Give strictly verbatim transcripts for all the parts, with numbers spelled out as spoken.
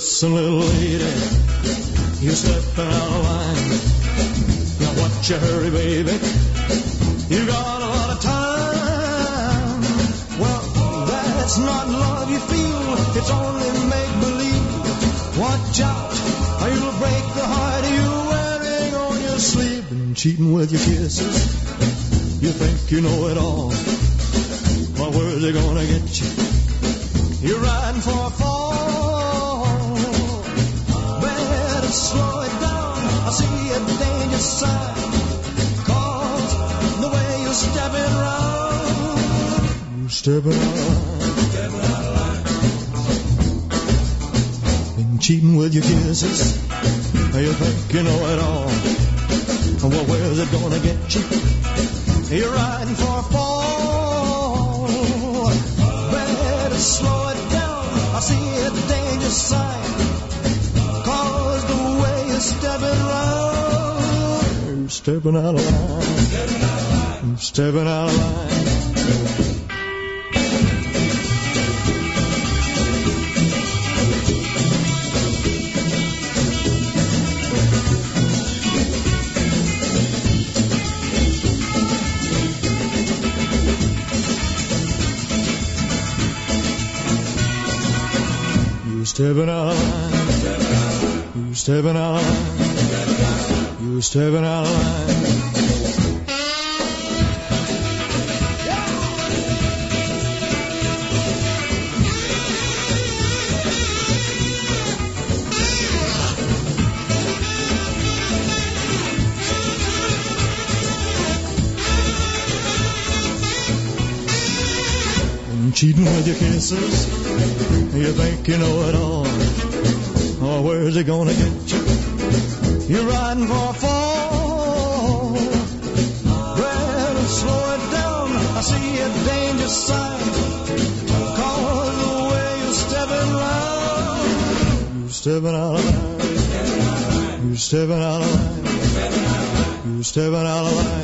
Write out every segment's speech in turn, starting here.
listen, little lady, you're stepping out of line. Now watch your hurry, baby, you got a lot of time. Well, that's not love you feel, it's only make-believe. Watch out, or you'll break the heart you're wearing on your sleeve. And cheating with your kisses, you think you know it all. Well, where's it gonna get you? You're riding for a fall. Better slow it down, I see a danger sign. Cause the way you're stepping round, you're stepping out of line. And cheating with your kisses, you think you know it all. Well, where's it gonna get you? You're riding for a fall. Better slow it down, I see a danger sign. Cause the way you're stepping round, you're stepping out of line. You're stepping out of line. Stepping out of line, you stepping out of line, you stepping out of line. And cheating with your kisses, you think you know it all. Oh, where's it gonna get you? You're riding for a fall. Better slow it down, I see a danger sign. Cause the way you're stepping round, you're stepping out of line. You're stepping out of line. You're stepping out of line.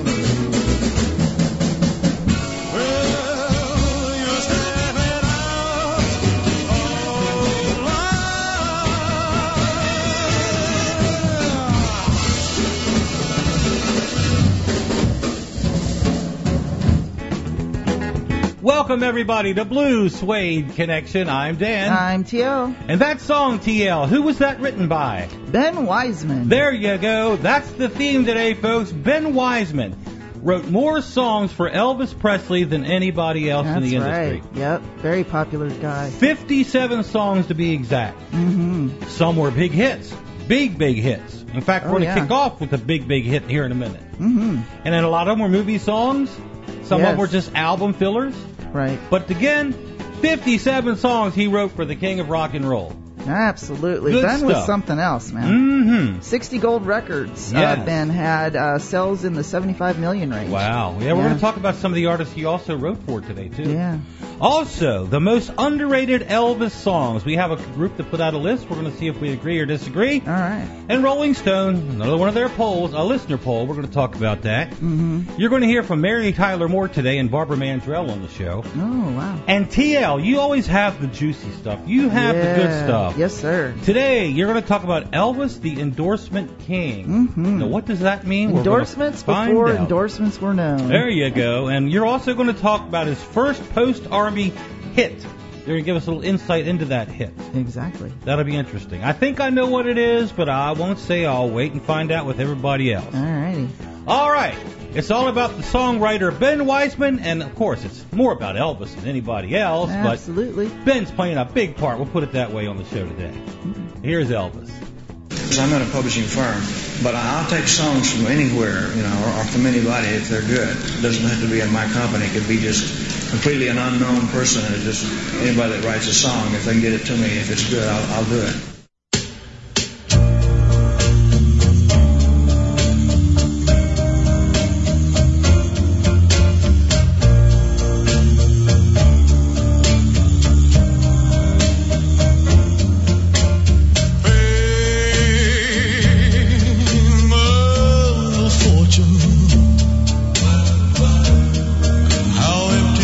Welcome, everybody, to Blue Suede Connection. I'm Dan. I'm T L. And that song, T L, who was that written by? Ben Wiseman. There you go. That's the theme today, folks. Ben Wiseman wrote more songs for Elvis Presley than anybody else That's in the industry. Right. Yep, very popular guy. fifty-seven songs to be exact. Mm-hmm. Some were big hits. Big, big hits. In fact, we're oh, going to yeah. kick off with a big, big hit here in a minute. Mm-hmm. And then a lot of them were movie songs. Some yes. of them were just album fillers. Right. But again, fifty-seven songs he wrote for the king of rock and roll. Absolutely. Good Ben stuff. was something else, man. Mm-hmm. sixty gold records. Yes. Uh, Ben had uh, sales in the seventy-five million range. Wow. Yeah, we're yeah. going to talk about some of the artists he also wrote for today, too. Yeah. Also, the most underrated Elvis songs. We have a group that put out a list. We're going to see if we agree or disagree. All right. And Rolling Stone, another one of their polls, a listener poll. We're going to talk about that. Mm-hmm. You're going to hear from Mary Tyler Moore today and Barbara Mandrell on the show. Oh, wow. And T L, you always have the juicy stuff. You have yeah. the good stuff. Yes, sir. Today, you're going to talk about Elvis, the endorsement king. Mm-hmm. Now, what does that mean? Endorsements before out. endorsements were known. There you go. And you're also going to talk about his first post-Army hit. They're going to give us a little insight into that hit. Exactly. That'll be interesting. I think I know what it is, but I won't say. I'll wait and find out with everybody else. All righty. All right. It's all about the songwriter Ben Wiseman, and of course, it's more about Elvis than anybody else. Absolutely. But Ben's playing a big part. We'll put it that way on the show today. Mm-hmm. Here's Elvis. I'm in a publishing firm, but I'll take songs from anywhere, you know, or, or from anybody if they're good. It doesn't have to be in my company. It could be just completely an unknown person, and just anybody that writes a song. If they can get it to me, if it's good, I'll, I'll do it.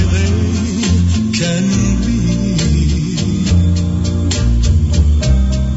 Can be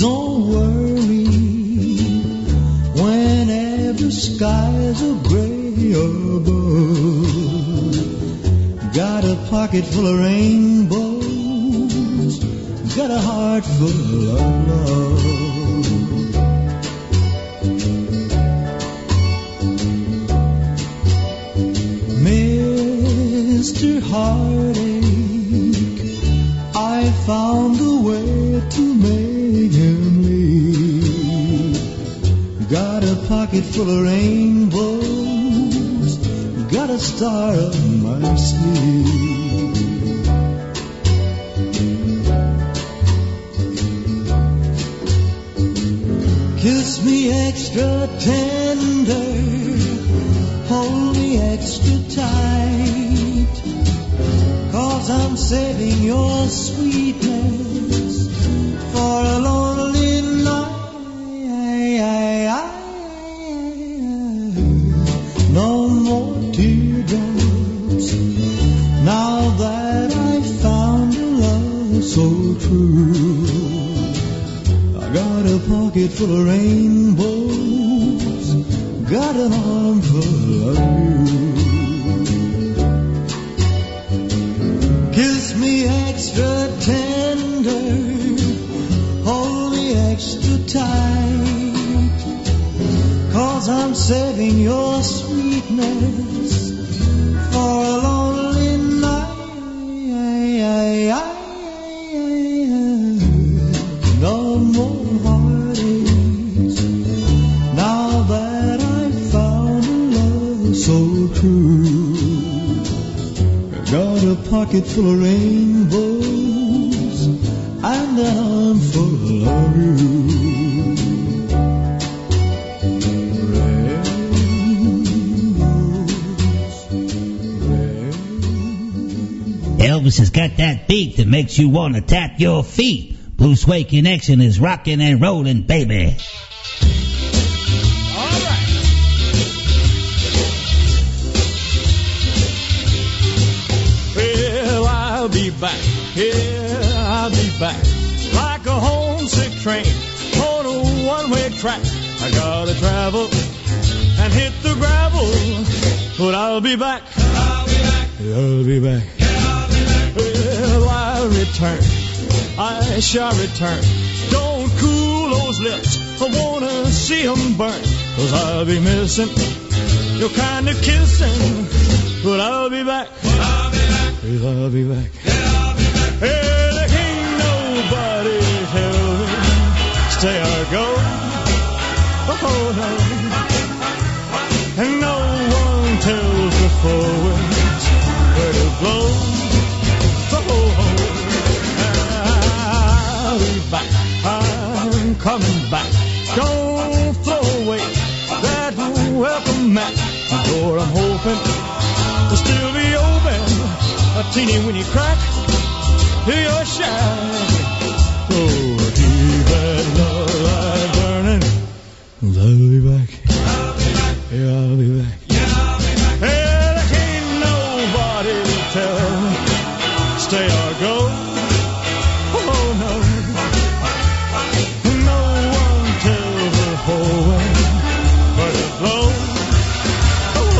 don't worry whenever skies are gray above. Got a pocket full of rainbows, got a heart full of love. Mister Heartache, I found a way to make him leave. Got a pocket full of rainbows, got a star up my sleeve. Kiss me extra tender, hold me extra tight, 'cause I'm saving your sweetness for a lonely night. No more teardrops, now that I've found a love so true. I got a pocket full of rainbows, got an arm full of you. Kiss me extra tender, hold me extra tight, 'cause I'm saving your sweetness for a lonely night. No more heartaches, now that I've found a love so true. Got a pocket full of rainbows and an arm full of you. Elvis has got that beat that makes you want to tap your feet. Blue Suede Connection is rocking and rolling, baby. All right. Well, I'll be back. Yeah, I'll be back. Like a homesick train on a one-way track. I gotta travel and hit the gravel, but I'll be back. I'll be back. I'll be back. Well, I'll return, I shall return. Don't cool those lips, I wanna see them burn. 'Cause I'll be missing your kind of kissing, but I'll be back. I'll be back. Yes, I'll be back. Hey, there ain't nobody tell me stay or go. Oh no, and no one tells the forwards where to blow. I'll be back, I'm coming back. Don't throw away that welcome mat. The door I'm hoping to still be open, a teeny weeny crack to your shack. Oh, keep that love light burning, 'cause I'll be back. Yeah, I'll be back. Hey, there ain't nobody to tell me stay or go. Oh no, no one tells the whole way where to blow. Oh,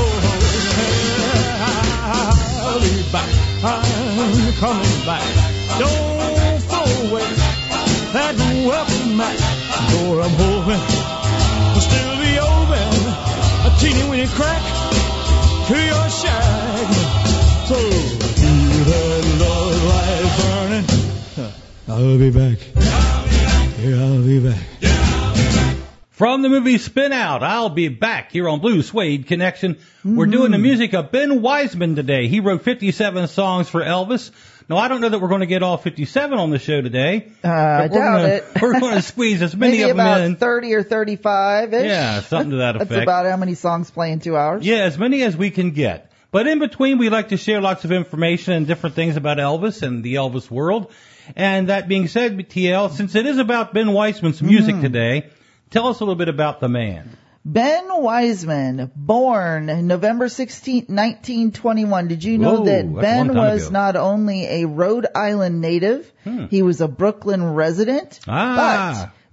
I'll be back, I'm coming back. Don't throw away that welcome mat. The door I'm hoping will still be open, a teeny weeny crack to your shack. So keep that love light burning. I'll be back. Yeah, I'll be back. From the movie Spin Out, I'll be back here on Blue Suede Connection. Mm-hmm. We're doing the music of Ben Wiseman today. He wrote fifty-seven songs for Elvis. Now, I don't know that we're going to get all fifty-seven on the show today. Uh, I doubt gonna, it. We're going to squeeze as many Maybe of them about in. thirty or thirty-five-ish. Yeah, something to that effect. That's about how many songs play in two hours. Yeah, as many as we can get. But in between, we like to share lots of information and different things about Elvis and the Elvis world. And that being said, T L, since it is about Ben Wiseman's music mm. today, tell us a little bit about the man. Ben Wiseman, born November sixteenth, nineteen twenty-one. Did you know Whoa, that Ben was ago. not only a Rhode Island native, hmm. he was a Brooklyn resident, ah. but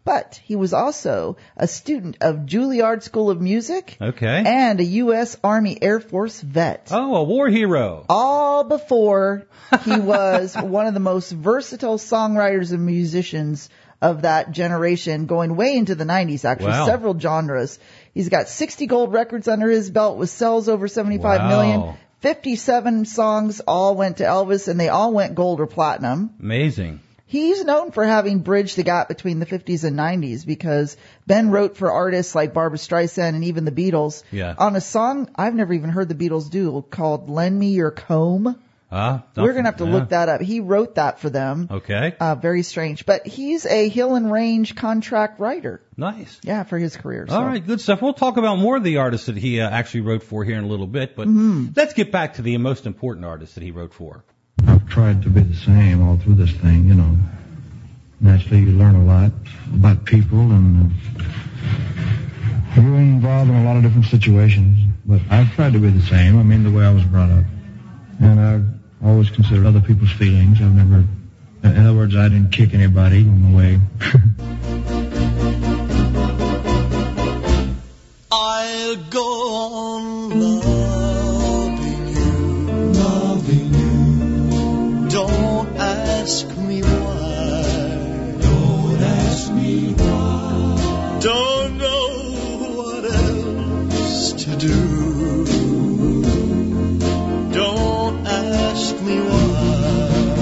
But he was also a student of Juilliard School of Music. Okay. And a U S Army Air Force vet. Oh, a war hero. All before he was one of the most versatile songwriters and musicians of that generation, going way into the nineties, actually. Wow. Several genres. He's got sixty gold records under his belt with sales over seventy-five wow. million. fifty-seven songs all went to Elvis, and they all went gold or platinum. Amazing. He's known for having bridged the gap between the fifties and nineties because Ben wrote for artists like Barbra Streisand and even the Beatles Yeah. on a song I've never even heard the Beatles do called Lend Me Your Comb. Uh, We're going to have to yeah. look that up. He wrote that for them. Okay. Uh, very strange. But he's a Hill and Range contract writer. Nice. Yeah, for his career. So. All right, good stuff. We'll talk about more of the artists that he uh, actually wrote for here in a little bit, but Mm-hmm. let's get back to the most important artists that he wrote for. I've tried to be the same all through this thing, you know. Naturally, you learn a lot about people, and uh, you're involved in a lot of different situations. But I've tried to be the same. I mean, the way I was brought up. And I've always considered other people's feelings. I've never, in other words, I didn't kick anybody on the way. I'll go on loving you, loving you. Don't ask me why. Don't ask me why. Don't know what else to do. Don't ask me why.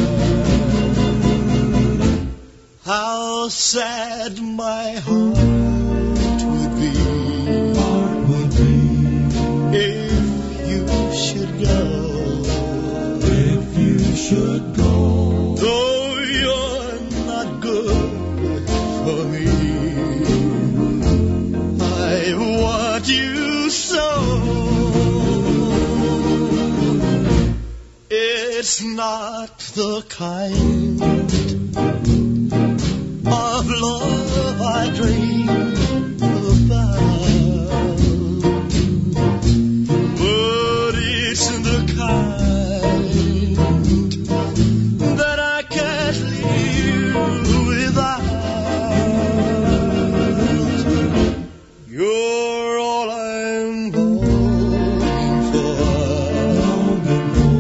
How sad my heart would be, heart would be if you should go, if you should go. Though you're not good for me, I want you so. It's not the kind of love I dream about, but it's the kind that I can't live without. You're all I'm longing for.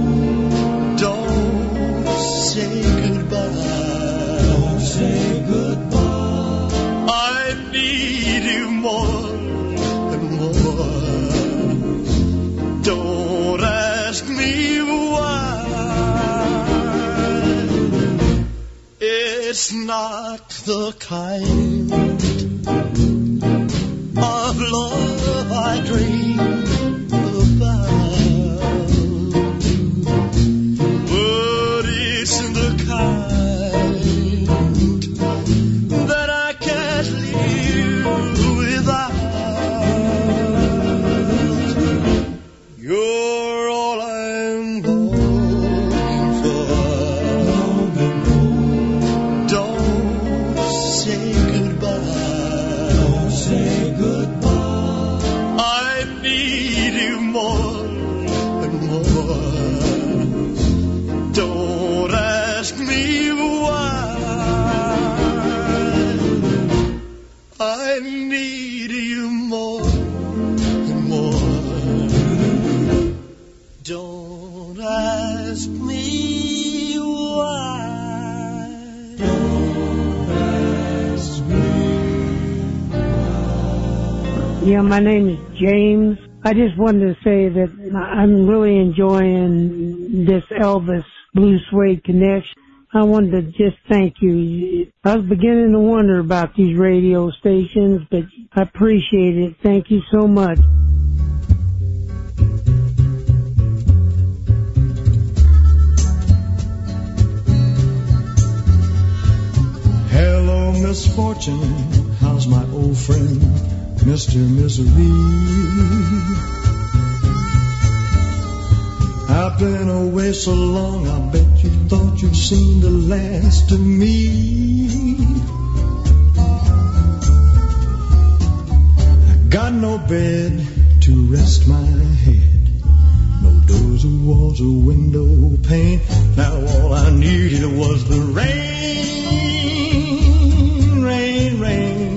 Don't say goodbye. Don't say goodbye. I need you more and more. Don't ask me why. It's not the kind of love I dream about, but it's the kind that I can't live without. You're all I'm longing for. Don't say goodbye. Don't say goodbye. I need you more and more. Don't ask me why. I need you more and more. Don't ask me why. Don't ask me why. Yeah, my name is James. I just wanted to say that I'm really enjoying this Elvis Blue Suede connection. I wanted to just thank you. I was beginning to wonder about these radio stations, but I appreciate it. Thank you so much. Hello, misfortune. How's my old friend, Mister Misery? I've been away so long, I bet you thought you'd seen the last of me. I got no bed to rest my head, no doors or walls or window pane. Now all I needed was the rain, rain, rain.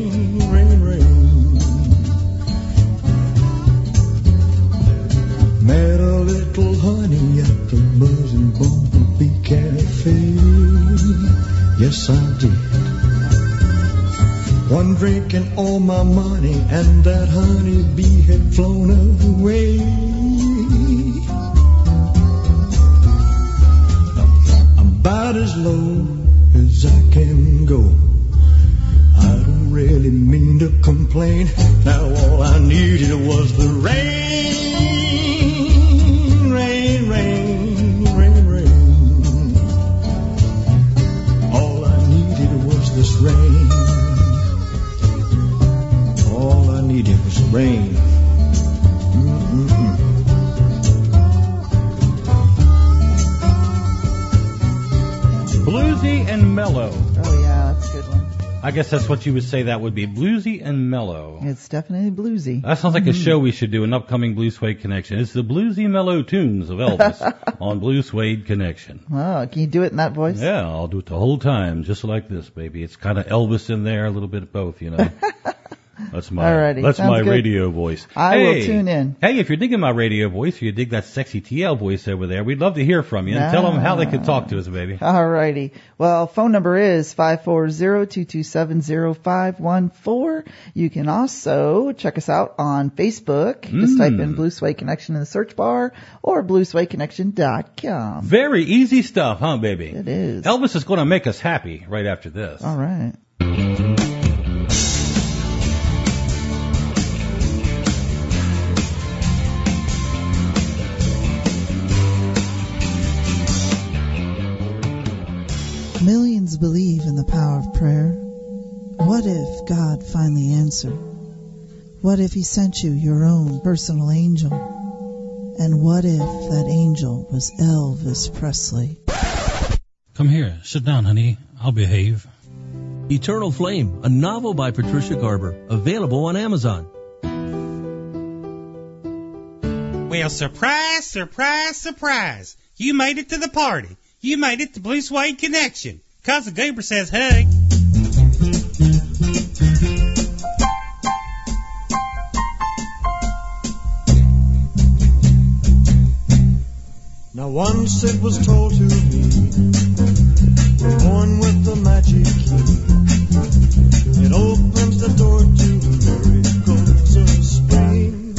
yes I did. One drink and all my money, and that honeybee had flown away. I'm about as low as I can go. I don't really mean to complain. Now all I needed was the rain, rain, rain, rain, rain. All I needed was this rain. All I needed was rain. Mm-mm-mm. Bluesy and mellow. Oh, yeah, that's a good one. I guess that's what you would say that would be, bluesy and mellow. It's definitely bluesy. That sounds like a show we should do, an upcoming Blue Suede Connection. It's the bluesy mellow tunes of Elvis on Blue Suede Connection. Oh, can you do it in that voice? Yeah, I'll do it the whole time, just like this, baby. It's kind of Elvis in there, a little bit of both, you know. That's my Alrighty, that's sounds my good. radio voice. I hey, will tune in. Hey, if you're digging my radio voice, or you dig that sexy T L voice over there, we'd love to hear from you. And Ah. tell them how they can talk to us, baby. Alrighty. Well, phone number is five four zero, two two seven, zero five one four. You can also check us out on Facebook. Just Mm. type in Blue Suede Connection in the search bar or blue suede connection dot com. Very easy stuff, huh, baby? It is. Elvis is going to make us happy right after this. All right. Millions believe in the power of prayer. What if God finally answered? What if He sent you your own personal angel? And what if that angel was Elvis Presley? Come here. Sit down, honey. I'll behave. Eternal Flame, a novel by Patricia Garber, available on Amazon. Well, surprise, surprise, surprise. You made it to the party. You made it to Blue Suede Connection. Cousin Goober says, hey. Now once it was told to me, we're born with the magic key. It opens the door to miracles of Spain.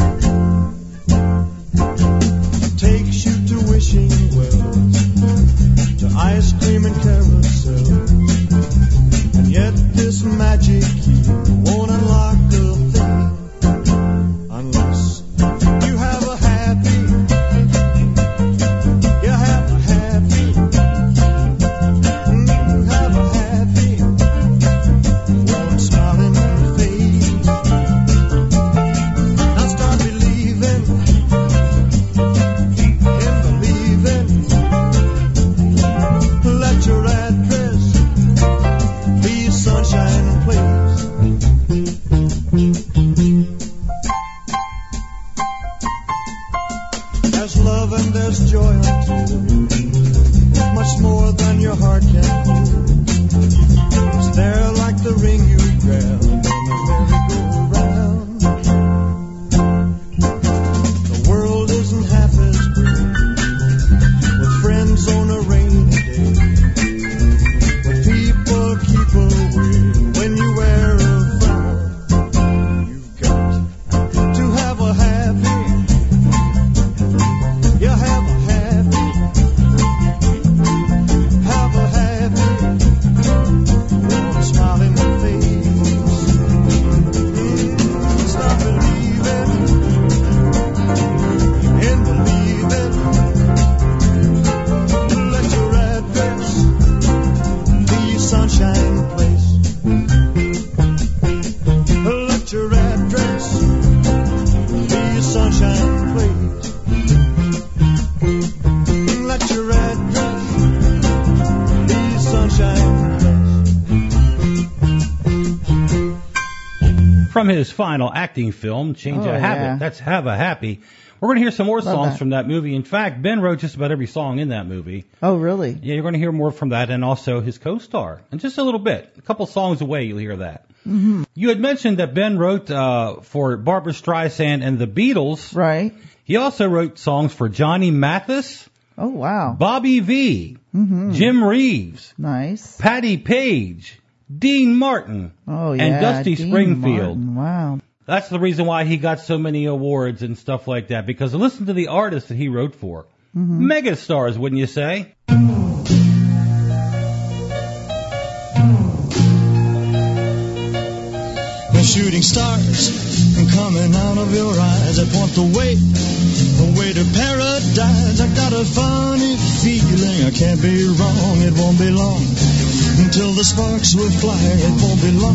Takes you to wishing wells, to ice cream and carousel. And yet this magic key won't unlock a thing unless you have a happy, you have a happy, you have a happy, warm smiling face. Now start believing in believing. Let your address be Sunshine Place. There's love and there's joy untold, much more than your heart can hold. It's there like the ring you grab on the merry-go-round. The world isn't half as great with friends on a rainy day, but people keep away when you wear a frown. You've got to have a happy, you have a happy, have a happy, warm smiling face. Mm, stop believing in believing. Let your address be Sunshine Place. Let your address be Sunshine Place. Let your address be Sunshine Place. From his final acting film, Change Oh, a Habit. yeah. That's Have a Happy. We're going to hear some more Love songs that. from that movie. In fact, Ben wrote just about every song in that movie. Oh, really? Yeah, you're going to hear more from that, and also his co-star. In just a little bit, a couple songs away, you'll hear that. Mm-hmm. You had mentioned that Ben wrote uh, for Barbra Streisand and the Beatles. Right. He also wrote songs for Johnny Mathis, Oh, wow. Bobby V, Mm-hmm. Jim Reeves, Nice. Patty Page, Dean Martin, Oh, yeah. and Dusty Dean Springfield. Martin. Wow. That's the reason why he got so many awards and stuff like that, because listen to the artists that he wrote for. Mm-hmm. Megastars, wouldn't you say? The shooting stars coming out of your eyes. I point the way, the way to paradise. I got a funny feeling I can't be wrong. It won't be long until the sparks will fly. It won't be long.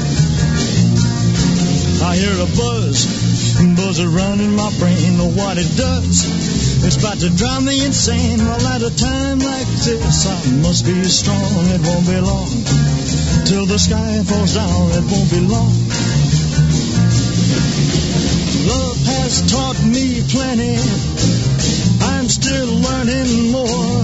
I hear a buzz, buzz around in my brain. Know what it does? It's about to drive me insane. Well, at a time like this, I must be strong. It won't be long till the sky falls down. It won't be long. Love has taught me plenty. I'm still learning more.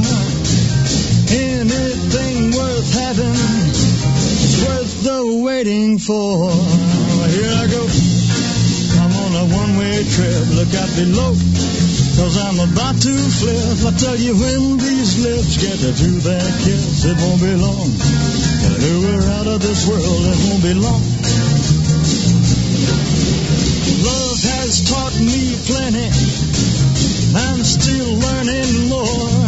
Anything worth having is worth the waiting for. Here I go. I'm on a one-way trip. Look out below, 'cause I'm about to flip. I tell you, when these lips get to that kiss, it won't be long. Till we're out of this world, it won't be long. Love has taught me plenty. I'm still learning more.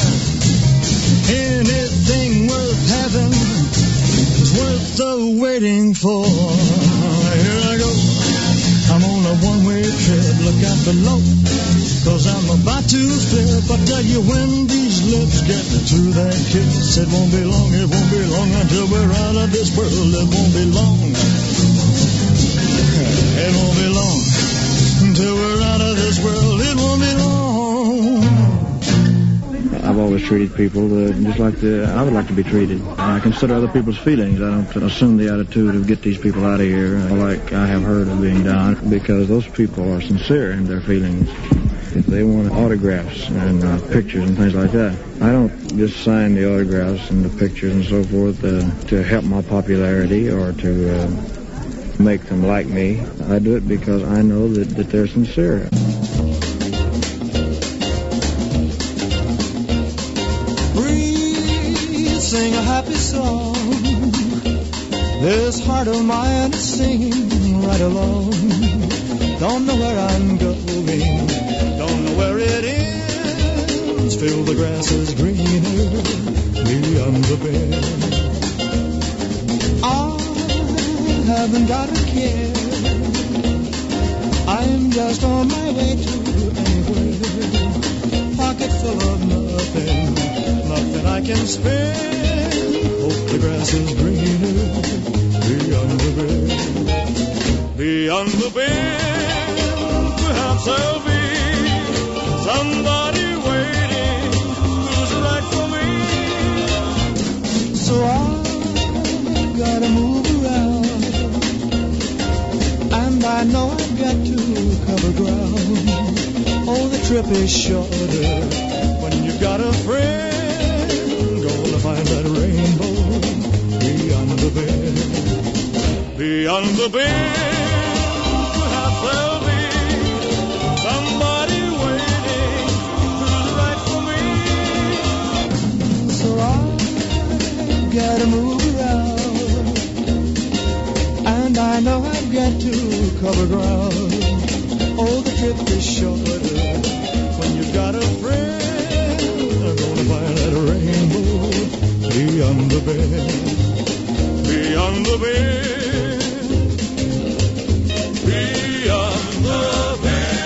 Anything worth having is worth the waiting for. Here I go. I'm on a one-way trip. Look out below, 'cause I'm about to flip. I tell you, when these lips get to that kiss, it won't be long, it won't be long until we're out of this world. It won't be long. It won't be long until we're out of this world. It won't be long. I've always treated people uh, just like the, I would like to be treated. I consider other people's feelings. I don't assume the attitude of get these people out of here uh, like I have heard of being done, because those people are sincere in their feelings. If they want autographs and uh, pictures and things like that, I don't just sign the autographs and the pictures and so forth uh, to help my popularity or to uh, make them like me. I do it because I know that, that they're sincere. Sing a happy song. This heart of mine is singing right along. Don't know where I'm going, don't know where it ends. Feel the grass is greener beyond the bend. I haven't got a care. I'm just on my way to anywhere. Pocket full of nothing, nothing I can spend. Hope the grass is greener beyond the bend. Beyond the bend, perhaps there'll be somebody waiting who's right for me. So I gotta move around, and I know I've got to cover ground. Oh, the trip is shorter when you've got a friend. Gonna find that rainbow beyond the bend. Beyond the bend, perhaps there'll be somebody waiting who's right for me. So I gotta move around, and I know I've got to cover ground. Oh, the trip is shorter when you've got a friend. I'm gonna find that rainbow beyond the bend. Beyond the bend. Beyond the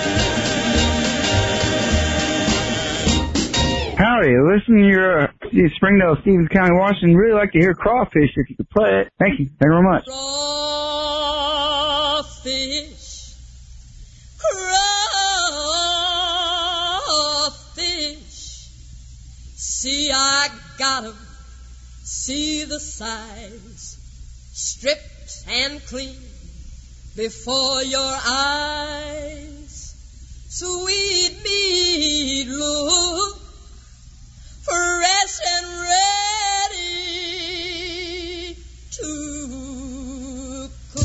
bend. Howdy, listen to your uh, Springdale, Stevens County, Washington. Really like to hear Crawfish if you could play it. Thank you. Thank you very much. Crawfish. See, I got 'em, see the size, stripped and clean before your eyes. Sweet meat, look, fresh and ready to cook.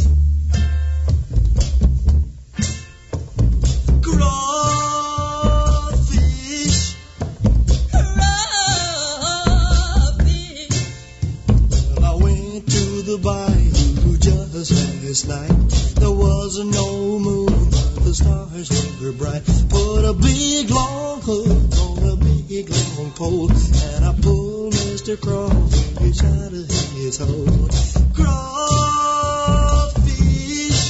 Crawfish, the bayou just last night. There was no moon, but the stars were bright. Put a big long hook on a big long pole, and I pulled Mister Crawfish out of his hole. Crawfish,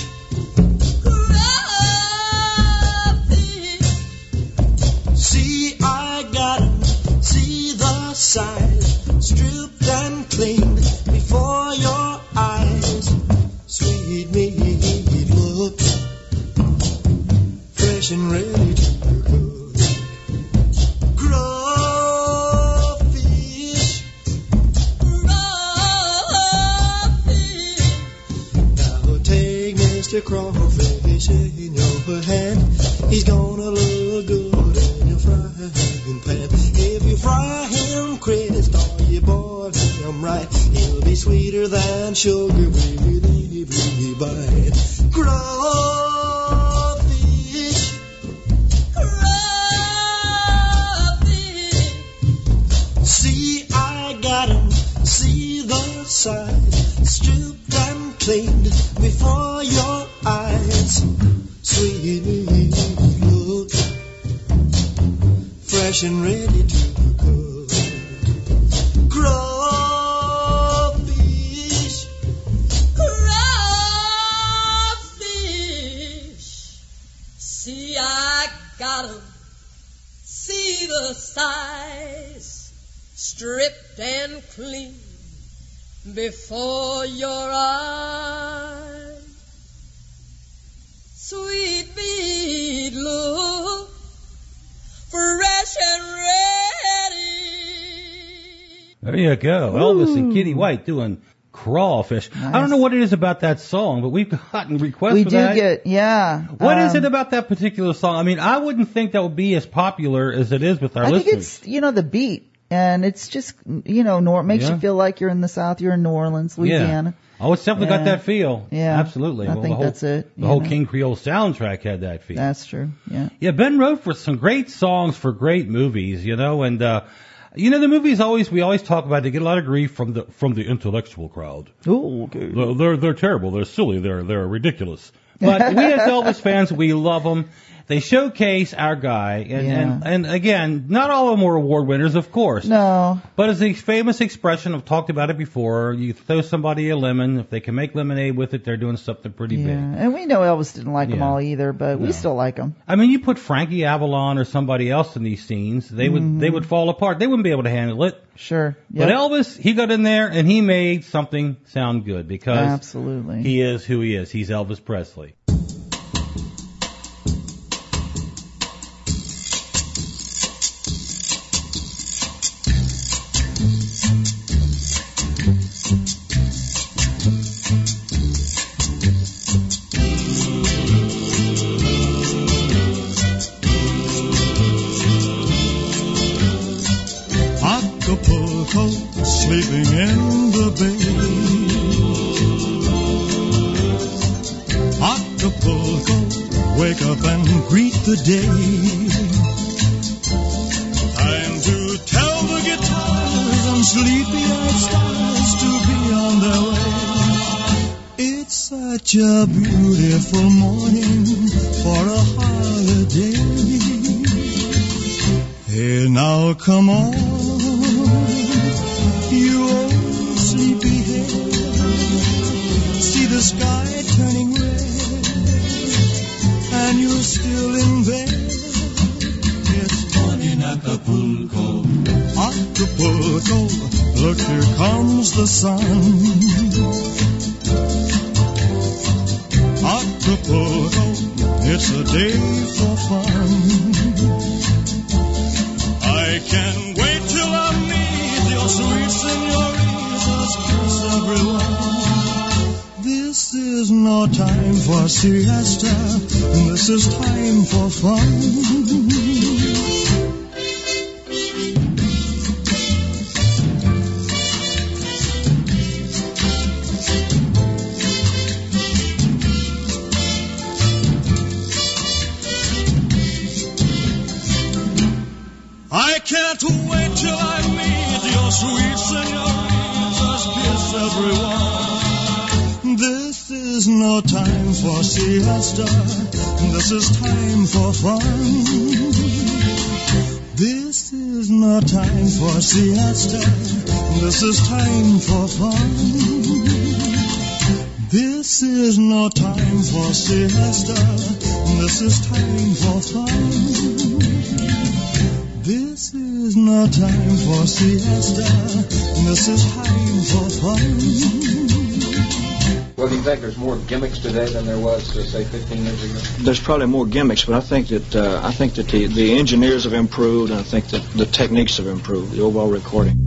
crawfish. See, I got him. See the size, stripped and cleaned before your eyes. Sweet meat look, fresh and ready to cook. Crawfish, crawfish. Now take Mister Crawfish in your hand. He's gonna look good in your frying pan. If you fry him crisp or you boil him right, he'll be sweeter than sugar with every bite. Crawfish, crawfish. See, I got him. See the size, stripped and cleaned before your eyes. Sweet look, fresh and ready to cook. Crawfish, Crawfish. See, I got 'em. See the size, stripped and clean before your eyes. Sweet meat look, fresh and ready. There you go. Elvis and Kitty White doing Crawfish. Nice. I don't know what it is about that song, but we've gotten requests We for do that. get, yeah. What is um, it about that particular song? I mean, I wouldn't think that would be as popular as it is with our I think listeners. it's, you know, the beat. And it's just, you know, nor- makes Yeah. you feel like you're in the South, you're in New Orleans, Louisiana. Oh, it's definitely Yeah. got that feel. Yeah. Absolutely. I Well, think the whole, that's it, The you whole know. King Creole soundtrack had that feel. That's true, yeah. Yeah, Ben wrote for some great songs for great movies, you know, and, uh, you know, the movies always, we always talk about, they get a lot of grief from the, from the intellectual crowd. Oh, okay. They're, they're, they're terrible. They're silly. They're, they're ridiculous. But we as Elvis fans, we love them. They showcase our guy, and, Yeah. and, and again, not all of them were award winners, of course. No. But as the famous expression, I've talked about it before, you throw somebody a lemon, if they can make lemonade with it, they're doing something pretty Yeah. big. And we know Elvis didn't like them Yeah. all either, but we No. still like them. I mean, you put Frankie Avalon or somebody else in these scenes, they would Mhm. they would fall apart. They wouldn't be able to handle it. Sure. But Yep. Elvis, he got in there and he made something sound good because Absolutely. he is who he is. He's Elvis Presley. Acapulco, sleeping in the bay. Acapulco, wake up and greet the day. Time to tell the guitars and sleepy-eyed stars to be on their way. It's such a beautiful morning for a holiday. Hey, now come on, you old sleepyhead. See the sky turning red, and you're still in bed. It's fun in Acapulco. Acapulco, look, here comes the sun. Acapulco, it's a day for fun. I can't wait till I meet your sweet senoritas, kiss everyone. This is no time for siesta, this is time for fun. I can't wait till I meet your sweet senoritas, kiss everyone. is no time for siesta. This is time for fun. This is no time for siesta. This is time for fun. This is no time for siesta. This is time for fun. This is no time for siesta. This is time for fun. Well, do you think there's more gimmicks today than there was, uh, say, fifteen years ago? There's probably more gimmicks, but I think that uh, I think that the, the engineers have improved, and I think that the techniques have improved, the overall recording.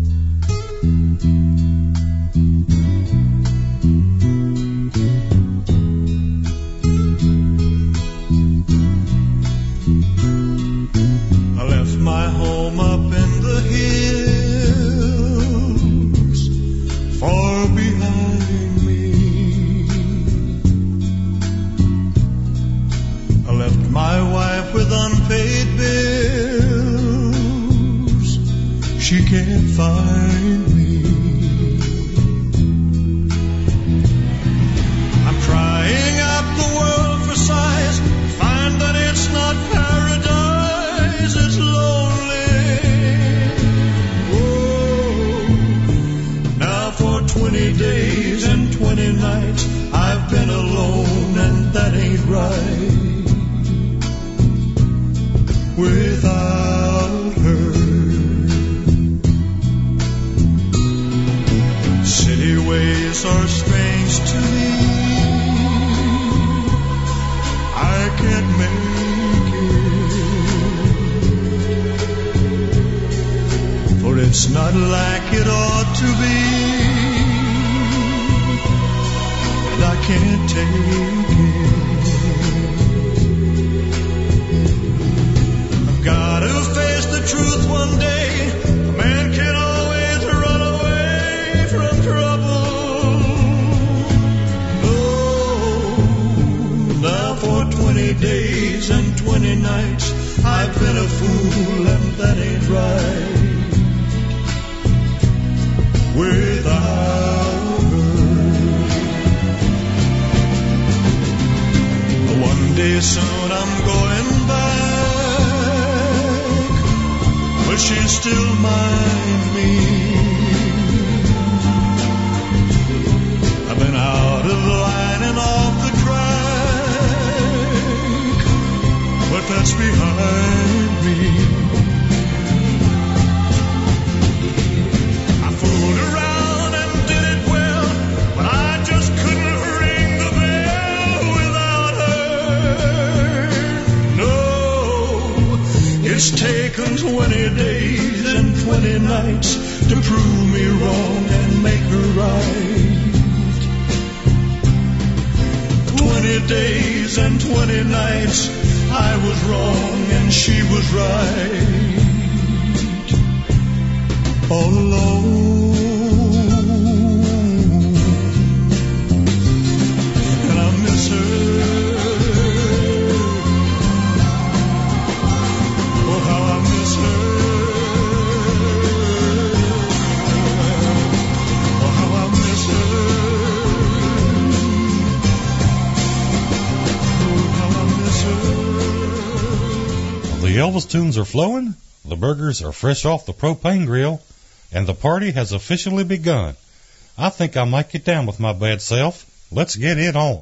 I left my home up in the hills, far behind me. I left my wife with unpaid bills. She can't find me. I'm crying out the world for sighs, find that it's not paradise, it's lonely. Oh, now for twenty days and twenty nights I've been alone, and that ain't right. Without her, city ways are strange to me. I can't make it, for it's not like it ought to be, and I can't take it. Gotta face the truth one day. A man can always run away from trouble. Oh, now for twenty days and twenty nights I've been a fool, and that ain't right. Without her, one day soon I'm going back. But she still mind me. I've been out of line and off the track, but that's behind me. I fooled around and did it well, but I just couldn't ring the bell without her. No, it's taken twenty days and twenty nights to prove me wrong and make her right. Twenty days and twenty nights I was wrong and she was right. All alone, and I miss her. Oh, how I miss her. Oh, how I miss her. Oh, how I miss her. The Elvis tunes are flowing, the burgers are fresh off the propane grill, and the party has officially begun. I think I might get down with my bad self. Let's get it on.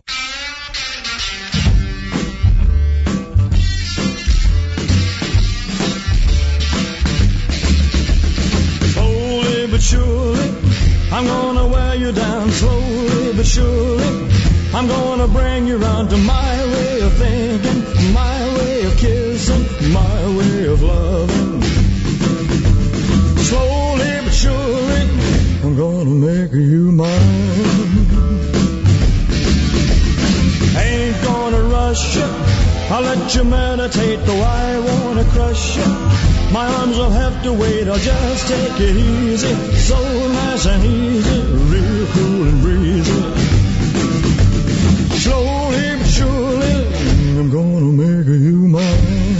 Slowly but surely, I'm gonna wear you down. Slowly but surely, I'm gonna bring you round to my way of thinking, my way of kissing, my way of loving. Slowly but surely, I'm gonna make you mine. Ain't gonna rush you, I'll let you meditate, though I wanna crush you. My arms will have to wait, I'll just take it easy, so nice and easy, real cool and breezy. Slowly but surely, I'm gonna make you mine.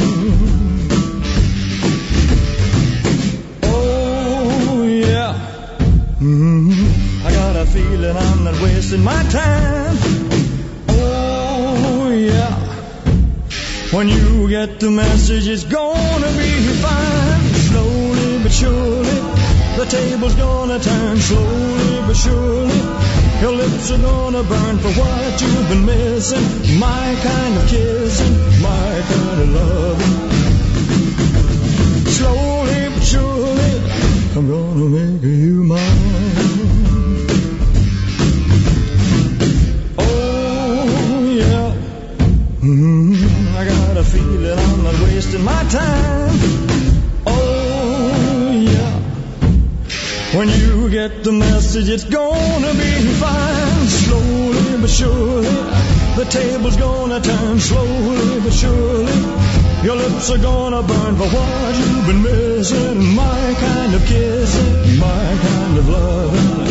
Oh yeah. Mm-hmm. I got a feeling I'm not wasting my time. Oh, yeah. When you get the message, it's gonna be fine. Slowly but surely, the table's gonna turn. Slowly but surely, your lips are gonna burn for what you've been missing. My kind of kissing, my kind of loving. Slowly but surely, I'm gonna make you mine. Oh, yeah. Mm-hmm. I got a feeling I'm not wasting my time. Oh, yeah. When you get the message, it's gonna be fine. Slowly but surely, the table's gonna turn. Slowly but surely, your lips are gonna burn for what you've been missing. My kind of kissing, my kind of loving.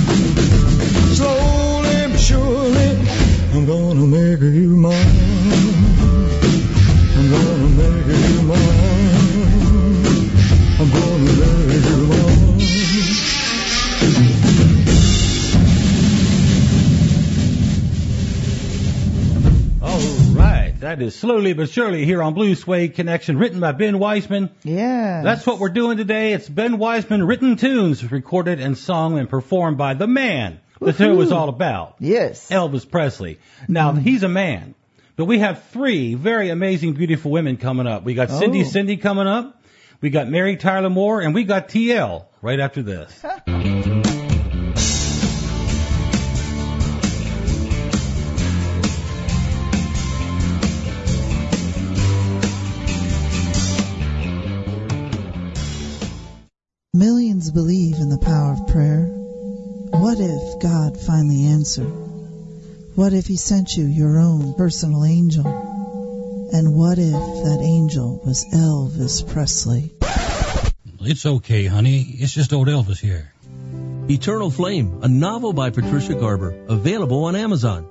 Slowly but surely, I'm gonna make you mine. I'm gonna make you mine. I'm gonna make you mine. All right, that is Slowly But Surely here on Blue Suede Connection, written by Ben Weisman. Yeah. That's what we're doing today. It's Ben Weisman written tunes, recorded and sung and performed by the man the show was all about. Yes. Elvis Presley. Now, mm-hmm. he's a man, but we have three very amazing, beautiful women coming up. We got Cindy Oh. Cindy coming up. We got Mary Tyler Moore, and we got T L right after this. Millions believe in the power of prayer. What if God finally answered? What if he sent you your own personal angel? And what if that angel was Elvis Presley? It's okay, honey. It's just old Elvis here. Eternal Flame, a novel by Patricia Garber, available on Amazon.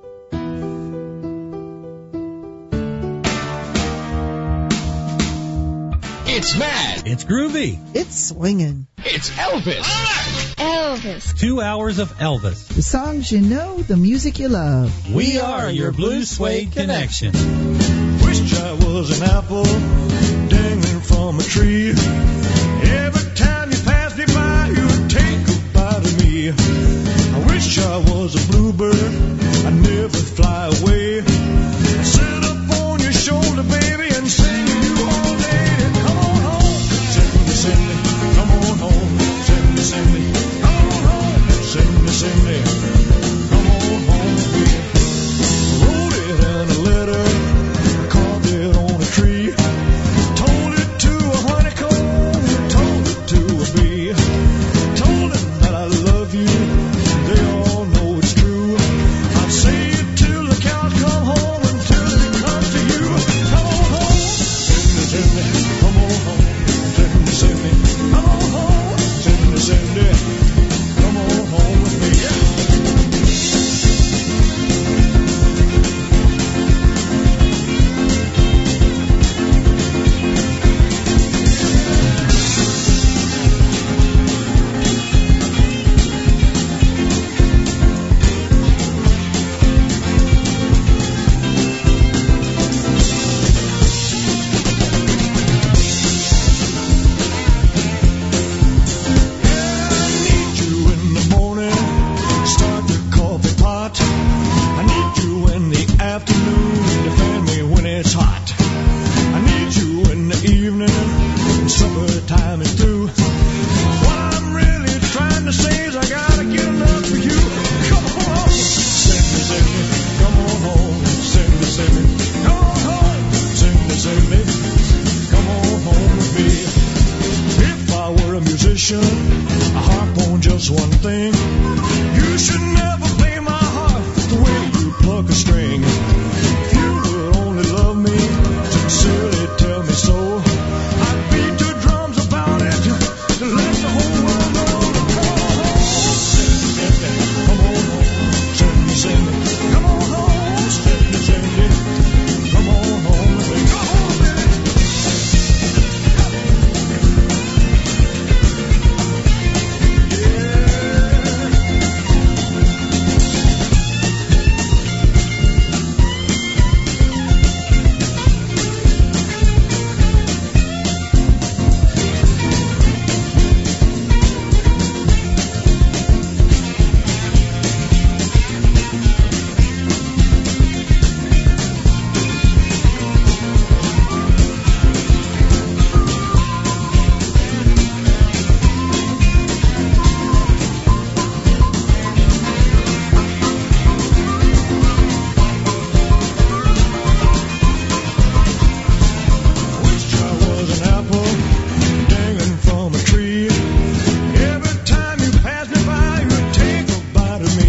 It's mad. It's groovy. It's swinging. It's Elvis. Elvis. Two hours of Elvis. The songs you know, the music you love. We are your Blue Suede Connection. Wish I was an apple dangling from a tree. Every time you pass me by, you would take a bite of me. I wish I was a bluebird, I'd never fly away. I'd sit up on your shoulder, baby, and sing you all day. Come on home, send me, send me. Come on home, send me, send me. Come on home, send me, send me. Come on home, baby. I wrote it in a letter, carved it on a tree. Told it to a honeycomb, told it to a bee. Told it that I love you, they all know it's true. I'd say it till the cows come home, until it comes to you. Come on home, send me, send me. Come on home, send me, send me. Come on home, send me, send me. Come on home with me.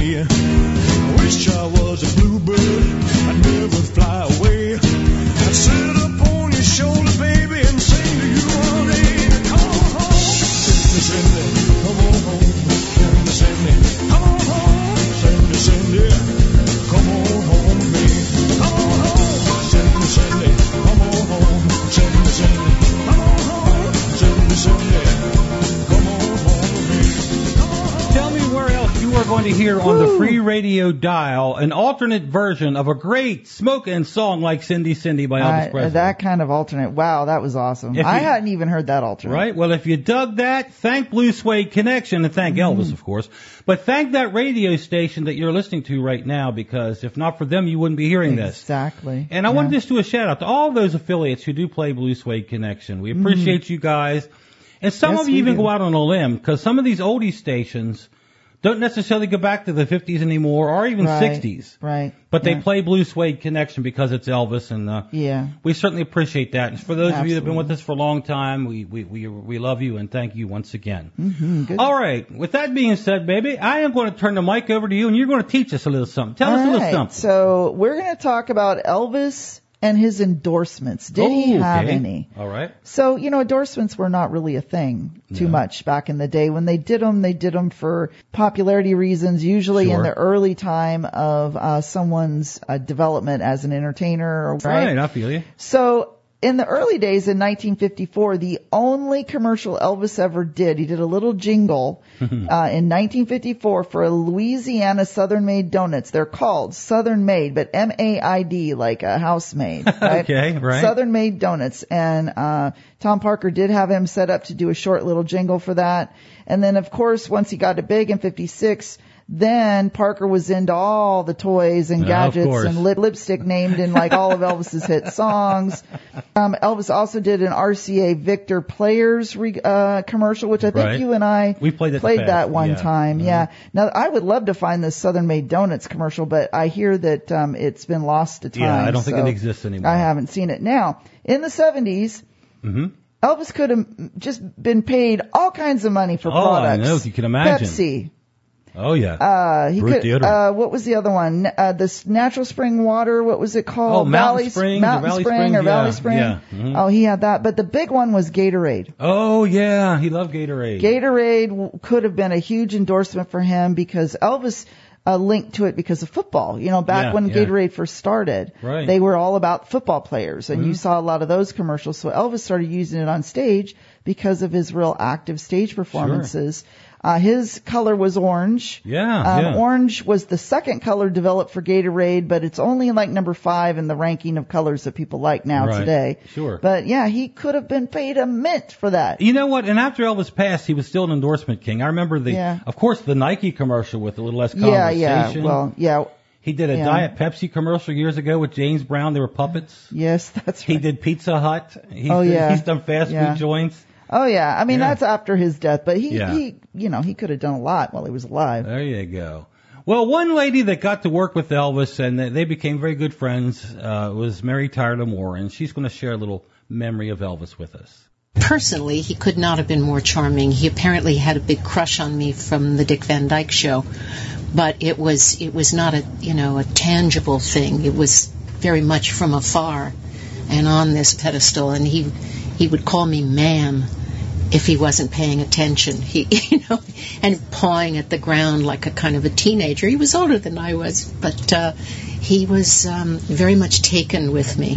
day. I wish I was a bluebird, I'd never fly away. I'd sit up on your shoulder, baby, and sing to you all day. Come on home, Cindy, Cindy, come on home, Cindy, Cindy, come on home, Cindy, Cindy, come on home, baby, come on home, Cindy, Cindy, come on home, Cindy, Cindy, come on home, Cindy, Cindy, come on home, baby. Tell me where else you are going to hear on the free radio dial an alternate version of a great smoking song like Cindy Cindy by Elvis Uh, Presley. that kind of alternate. Wow, that was awesome. If I you- hadn't even heard that alternate. Right? Well, if you dug that, thank Blue Suede Connection and thank Mm-hmm. Elvis, of course. But thank that radio station that you're listening to right now, because if not for them, you wouldn't be hearing this. Exactly. And I Yeah. want to just do a shout out to all those affiliates who do play Blue Suede Connection. We appreciate you guys. And some Mm-hmm. Yes, of you we even do. go out on a limb, because some of these oldie stations don't necessarily go back to the fifties anymore, or even Right. sixties. Right. But they Yeah. play Blue Suede Connection because it's Elvis, and uh, Yeah. we certainly appreciate that. And for those of you that have been Absolutely. with us for a long time, we we we, we love you and thank you once again. Mm-hmm. Good. All right. With that being said, baby, I am going to turn the mic over to you, and you're going to teach us a little something. Tell us a All little right, something. So we're going to talk about Elvis and his endorsements. Did he Oh, have okay. any? All right. So, you know, endorsements were not really a thing too No. much back in the day. When they did them, they did them for popularity reasons, usually Sure. in the early time of uh, someone's uh, development as an entertainer. Or, right? Right, I feel you. So in the early days in nineteen fifty-four, the only commercial Elvis ever did, he did a little jingle uh, in nineteen fifty-four for Louisiana Southern Made Donuts. They're called Southern Made, but M A I D, like a housemaid. Right? Okay, right. Southern Made Donuts. And uh Tom Parker did have him set up to do a short little jingle for that. And then, of course, once he got it big in fifty-six, then Parker was into all the toys and Yeah, of gadgets course. and lip- lipstick named in like all of Elvis's hit songs. Um, Elvis also did an R C A Victor Players re- uh, commercial, which I think Right. you and I We played it played fast. that one Yeah. time. Mhm. Yeah. Now I would love to find this Southern Made Donuts commercial, but I hear that um, it's been lost to time. Yeah, I don't think so it exists anymore. I haven't seen it. Now in the seventies. Mm-hmm. Elvis could have just been paid all kinds of money for Oh, I products. know, you can imagine. Pepsi. Oh, yeah. Uh, he Brute could, deodorant. uh, what was the other one? Uh, this natural spring water, what was it called? Oh, Mountain Valley, Springs or Mountain Valley Spring Springs, or Valley yeah, Spring? yeah, mhm. Oh, he had that. But the big one was Gatorade. Oh, yeah. He loved Gatorade. Gatorade w- could have been a huge endorsement for him because Elvis uh, linked to it because of football. You know, back Yeah, when yeah. Gatorade first started, Right. they were all about football players, and Mhm. you saw a lot of those commercials. So Elvis started using it on stage because of his real active stage performances. Uh, his color was orange. Yeah, Um, yeah. Orange was the second color developed for Gatorade, but it's only like number five in the ranking of colors that people like now Right. today. Sure. But yeah, he could have been paid a mint for that. You know what? And after Elvis passed, he was still an endorsement king. I remember the, Yeah. of course, the Nike commercial with a little less Yeah, conversation. yeah. Well, yeah. He did a yeah. Diet Pepsi commercial years ago with James Brown. They were puppets. Yes, that's He right. did Pizza Hut. He's Oh, did, yeah. He's done fast Yeah. food joints. Oh yeah, I mean Yeah. that's after his death, but he, Yeah. he, you know, he could have done a lot while he was alive. There you go. Well, one lady that got to work with Elvis and they they became very good friends uh, was Mary Tyler Moore, and she's going to share a little memory of Elvis with us. Personally, he could not have been more charming. He apparently had a big crush on me from the Dick Van Dyke Show, but it was it was not a you know a tangible thing. It was very much from afar and on this pedestal. And he he would call me ma'am if he wasn't paying attention. He you know and pawing at the ground like a kind of a teenager. He was older than I was, but uh, he was um, very much taken with me.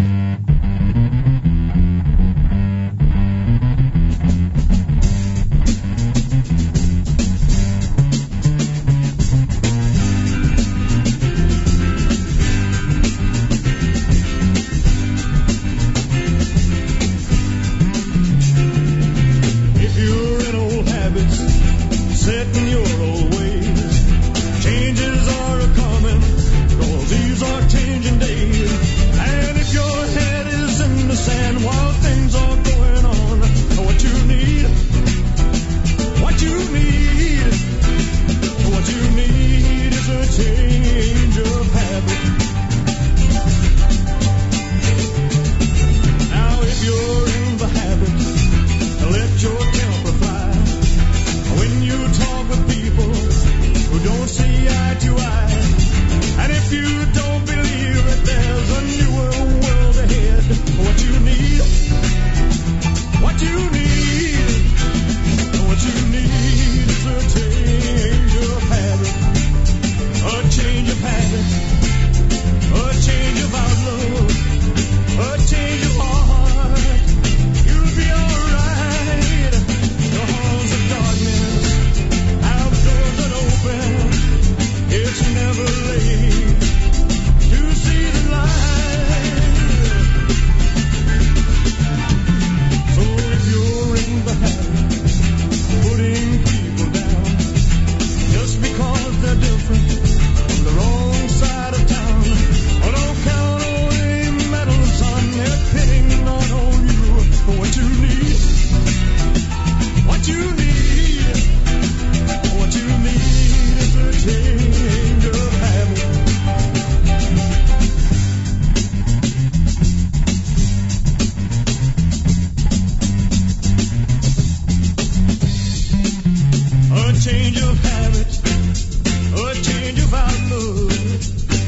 If you're in old habits, set in your old ways, changes are a coming, cause these are changing days. And if your head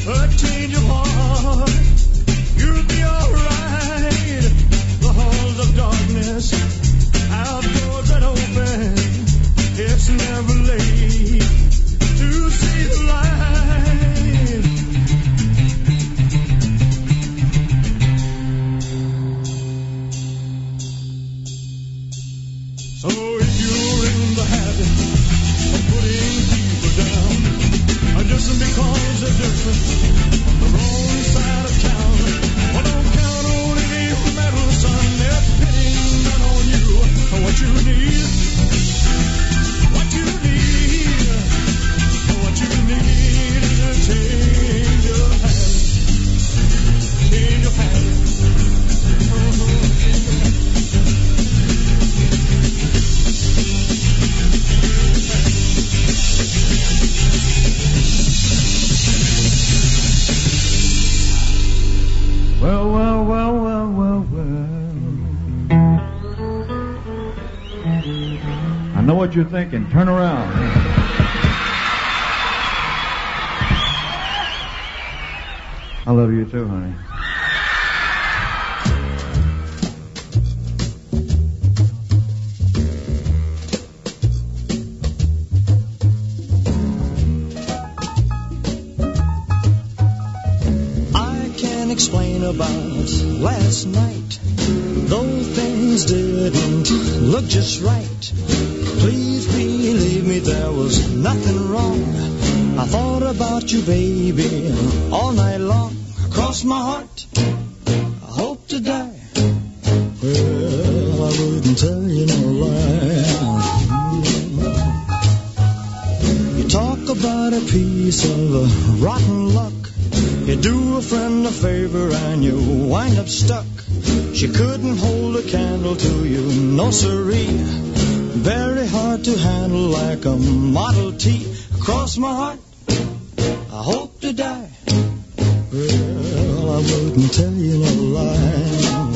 a change of heart. You'll be alright. The halls of darkness, outdoors and open. It's never late to see the light. So if you're in the habit of putting people down, just because they're different on the wrong side of town, well, don't count on any metal, son. They're pitting down on you for what you need. What you need, what you need is a change of habit. Change of habit. Well, well, well, well, well, well. I know what you're thinking. Turn around. I love you too, honey. Explain about last night, though things didn't look just right. Please believe me, there was nothing wrong. I thought about you, baby, all night long. Across my heart, I hope to die. Well, I wouldn't tell you no lie. You talk about a piece of rotten luck. You do a friend a favor and you wind up stuck. She couldn't hold a candle to you, no siree. Very hard to handle like a Model T. Across my heart, I hope to die. Well, I wouldn't tell you no lie.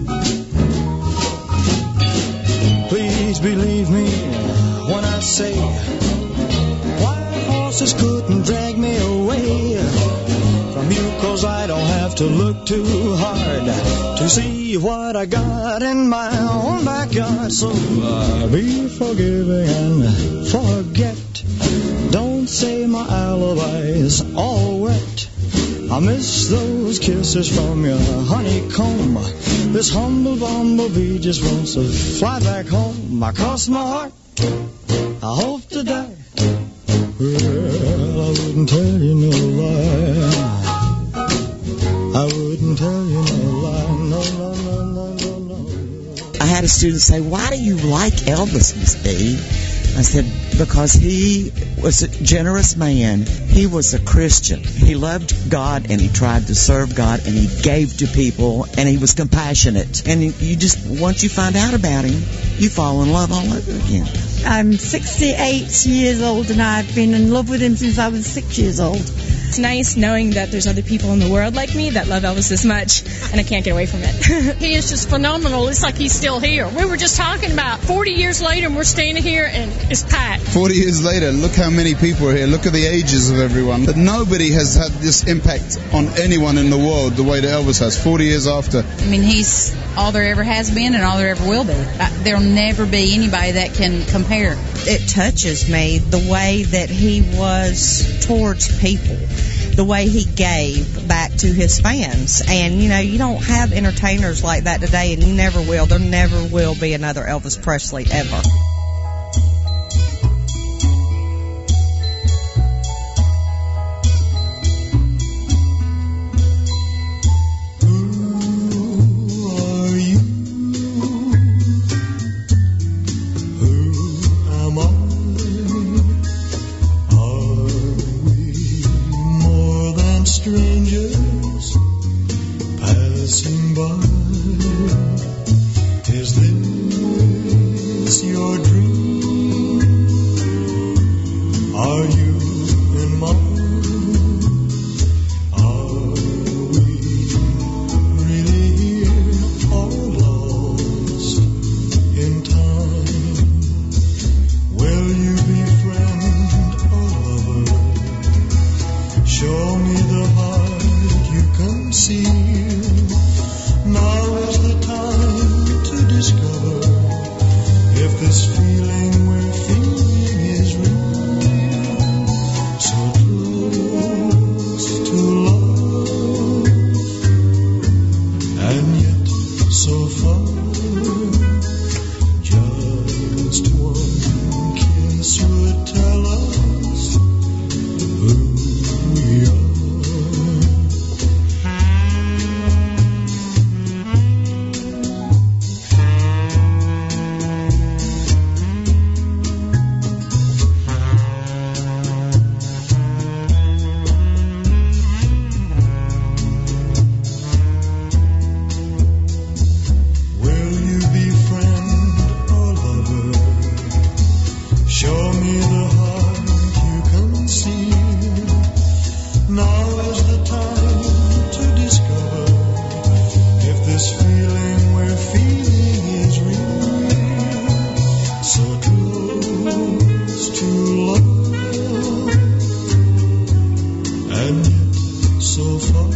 Please believe me when I say white horses couldn't drag me away from you, 'cause I don't have to look too hard to see what I got in my own backyard. So uh, be forgiving and forget. Don't say my alibi's all wet. I miss those kisses from your honeycomb. This humble bumblebee just wants to fly back home. Across my heart, I hope to die. Well, I wouldn't tell you no lie. I wouldn't tell you no lie, no, no, no, no, no, no. I had a student say, why do you like Elvis, Miss B? I said, because he was a generous man. He was a Christian. He loved God and he tried to serve God and he gave to people and he was compassionate. And you just, once you find out about him, you fall in love all over again. I'm sixty-eight years old and I've been in love with him since I was six years old. It's nice knowing that there's other people in the world like me that love Elvis this much, and I can't get away from it. He is just phenomenal. It's like he's still here. We were just talking about forty years later, and we're standing here, and it's packed. forty years later, look how many people are here. Look at the ages of everyone. But nobody has had this impact on anyone in the world the way that Elvis has, forty years after. I mean, he's all there ever has been and all there ever will be. There'll never be anybody that can compare. It touches me the way that he was towards people, the way he gave back to his fans. And, you know, you don't have entertainers like that today, and you never will. There never will be another Elvis Presley ever. Strangers passing by. Is this your dream? Are you in mine? Are we really here or lost in time? Will you be friend or lover? Show me the heart. conceal. Now is the time to discover if this feeling we're feeling is real. So close to love, and yet so far. Just one kiss would tell us who we are. Will you be friend or lover? Show me the heart you conceal. Now is the time to discover if this feeling we're feeling is real. So close to love, and yet so far.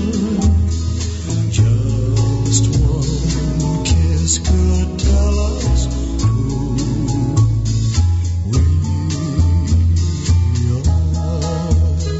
Just one kiss could tell us who we are.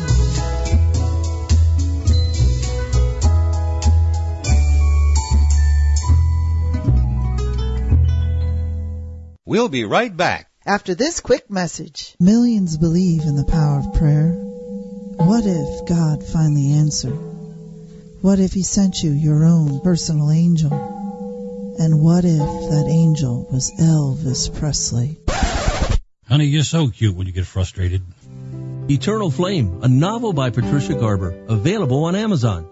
We'll be right back. After this quick message. Millions believe in the power of prayer. What if God finally answered? What if He sent you your own personal angel? And what if that angel was Elvis Presley? Honey, you're so cute when you get frustrated. Eternal Flame, a novel by Patricia Garber, available on Amazon.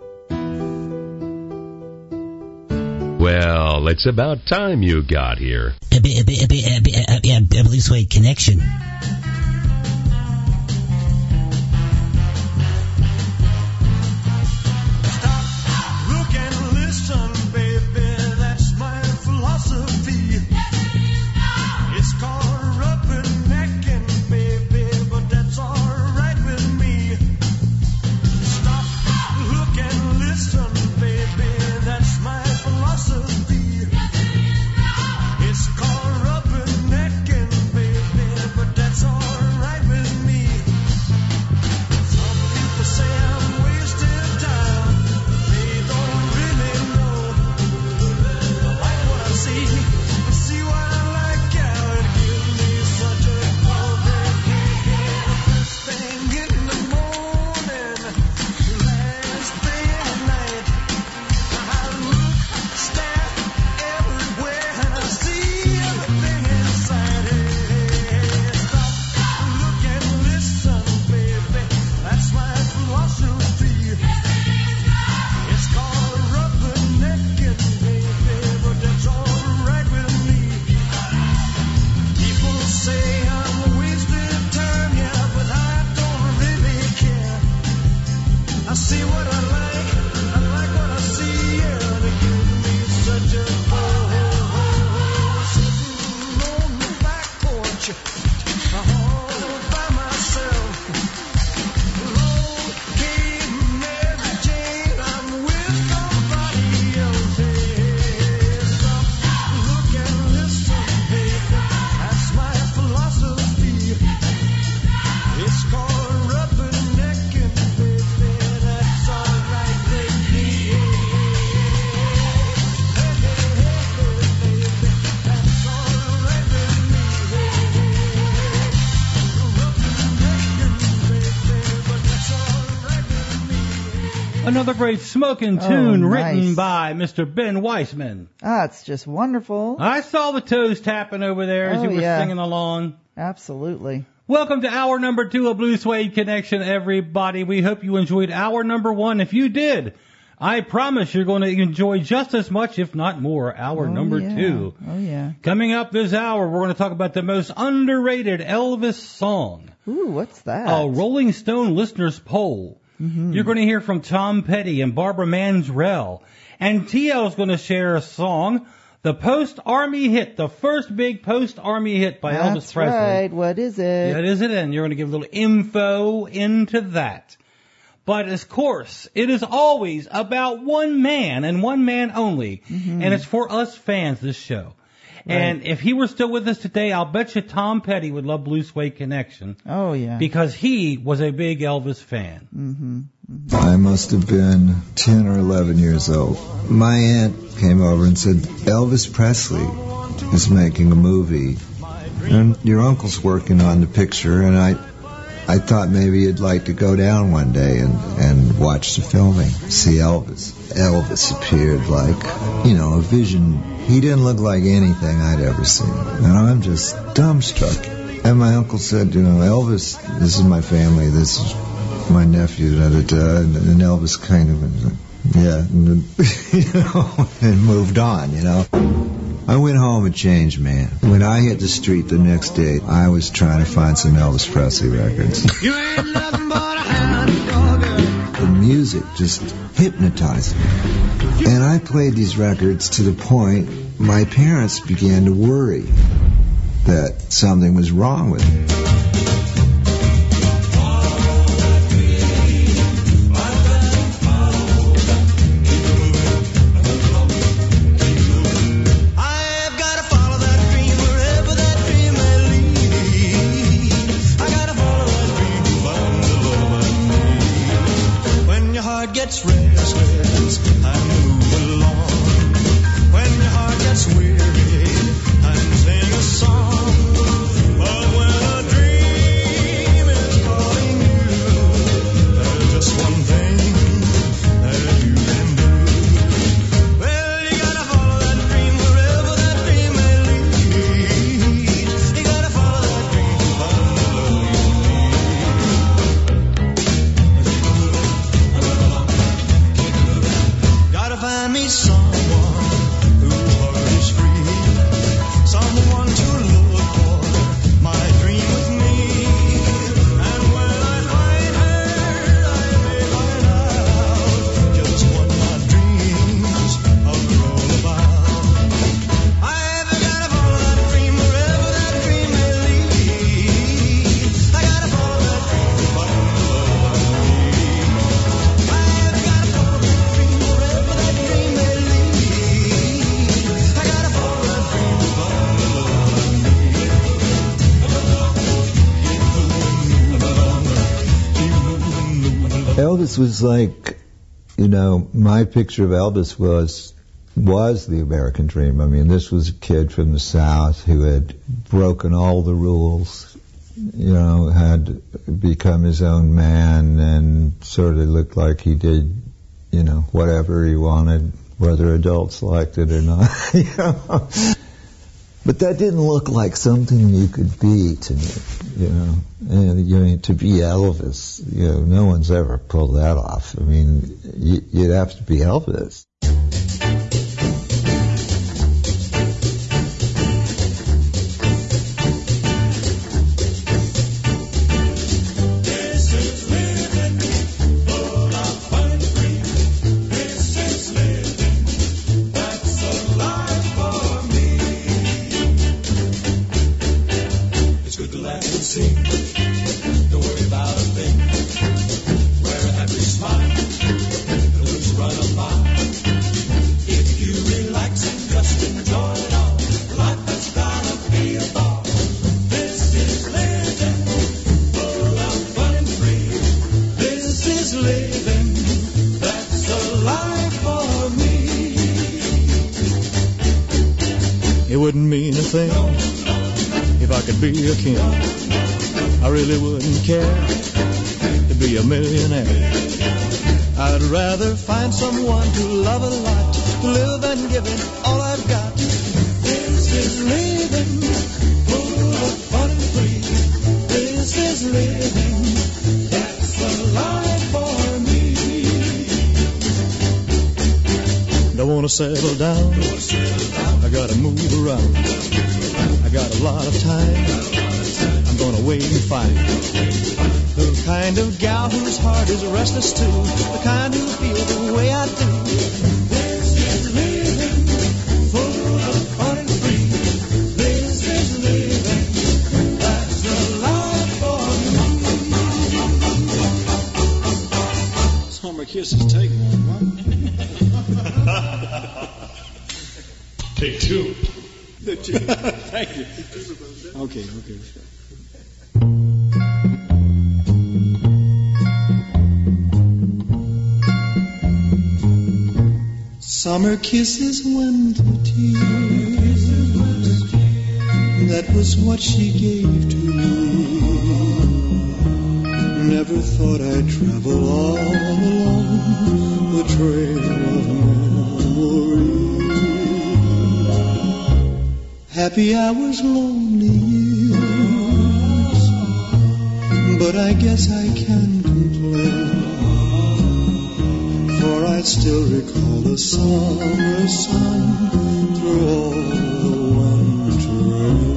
Well, it's about time you got here. Blue Suede Connection. Look and listen, baby, that's my philosophy. It's called rubbernecking, baby, but that's alright with me. Stop, look and listen, baby, that's my philosophy. It's called rubbernecking, baby, but that's alright with me. Some people say I'm wasting time. They don't really know. I like what I see. I see what I like, yeah. It gives me such a cold first thing in the morning, last thing at night. I look, stare everywhere, and I see everything inside. Hey, stop, look and listen, baby. That's my philosophy. It's called rubbernecking, baby, but that's alright with me. People say I'm wasting time, yeah, but I don't really care. I see what I like, I like what I see, yeah, they give me such a buzz. Sitting on the back porch, all by myself. Lord, Kate, Mary Jane, I'm with somebody else. Hey, stop, look and listen, baby, that's my philosophy. It's called rubbernecking, baby, that's alright with me. Hey, hey, hey, baby, that's alright with me. Rubbernecking, baby, but that's alright with me. Another great smoking Oh, tune nice. written by Mister Ben Weissman. Ah, it's just wonderful. I saw the toes tapping over there as Oh, you were yeah. singing along. Absolutely. Welcome to hour number two of Blue Suede Connection, everybody. We hope you enjoyed hour number one. If you did, I promise you're going to enjoy just as much, if not more, hour Oh, number yeah. two. Oh, yeah. Coming up this hour, we're going to talk about the most underrated Elvis song. Ooh, what's that? A Rolling Stone listeners poll. Mhm. You're going to hear from Tom Petty and Barbara Mandrell. And T L's going to share a song, the post-Army hit, the first big post-Army hit by That's Elvis Presley. right. What is it? That is it, and you're going to give a little info into that. But, of course, it is always about one man and one man only. Mm-hmm. And it's for us fans, this show. Right. And if he were still with us today, I'll bet you Tom Petty would love Blue Suede Connection. Oh, yeah. Because he was a big Elvis fan. Mm-hmm. Mm-hmm. I must have been ten or eleven years old. My aunt came over and said, Elvis Presley is making a movie, and your uncle's working on the picture, and I I thought maybe you'd like to go down one day and, and watch the filming, see Elvis. Elvis appeared like, you know, a vision. He didn't look like anything I'd ever seen. And I'm just dumbstruck. And my uncle said, you know, Elvis, this is my family, this is my nephew, da, da, da. And, and Elvis kind of, yeah, and, you know, and moved on, you know. I went home a changed man. When I hit the street the next day, I was trying to find some Elvis Presley records. You ain't nothing but a hound dog. The music just hypnotized me. And I played these records to the point my parents began to worry that something was wrong with me. Gets restless, I move along. When your heart gets weary, I sing a song. But when a dream is calling you, there's just one thing that you can do. Well, you gotta follow that dream wherever that dream may lead. You gotta follow that dream to find the love you find me someone whose heart is free, someone to look for my dream with me. And when I find her, I may find out just what my dreams are all about. I've got to follow that dream wherever that dream may lead. I got to follow that dream to find the love I need. I've got to follow that dream wherever that dream may lead. I got to follow that dream to find the love I need. Elvis was like, you know, my picture of Elvis was was the American dream. I mean, this was a kid from the South who had broken all the rules, you know, had become his own man and sort of looked like he did, you know, whatever he wanted, whether adults liked it or not. You know? But that didn't look like something you could be to me, you know. And you know, to be Elvis, you know, no one's ever pulled that off. I mean, you, you'd have to be Elvis. It wouldn't mean a thing if I could be a king. I really wouldn't care to be a millionaire. I'd rather find someone to love a lot, to live and give it all I've got. This is living full of fun and free. This is living, that's the life for me. Don't want to settle down, I gotta move around. I got a lot of time, I'm gonna wait and find the kind of gal whose heart is restless too, the kind who feels the way I do. This is living full of fun and free. This is living, that's the life for me. kisses, take one, right? Take two. The two. Thank you. Okay, okay. Summer kisses, winter tears. That was what she gave to me. Never thought I'd travel all along the trail of memory. Happy hours, lonely years, but I guess I can complain, for I still recall the summer sun through all the winter rain.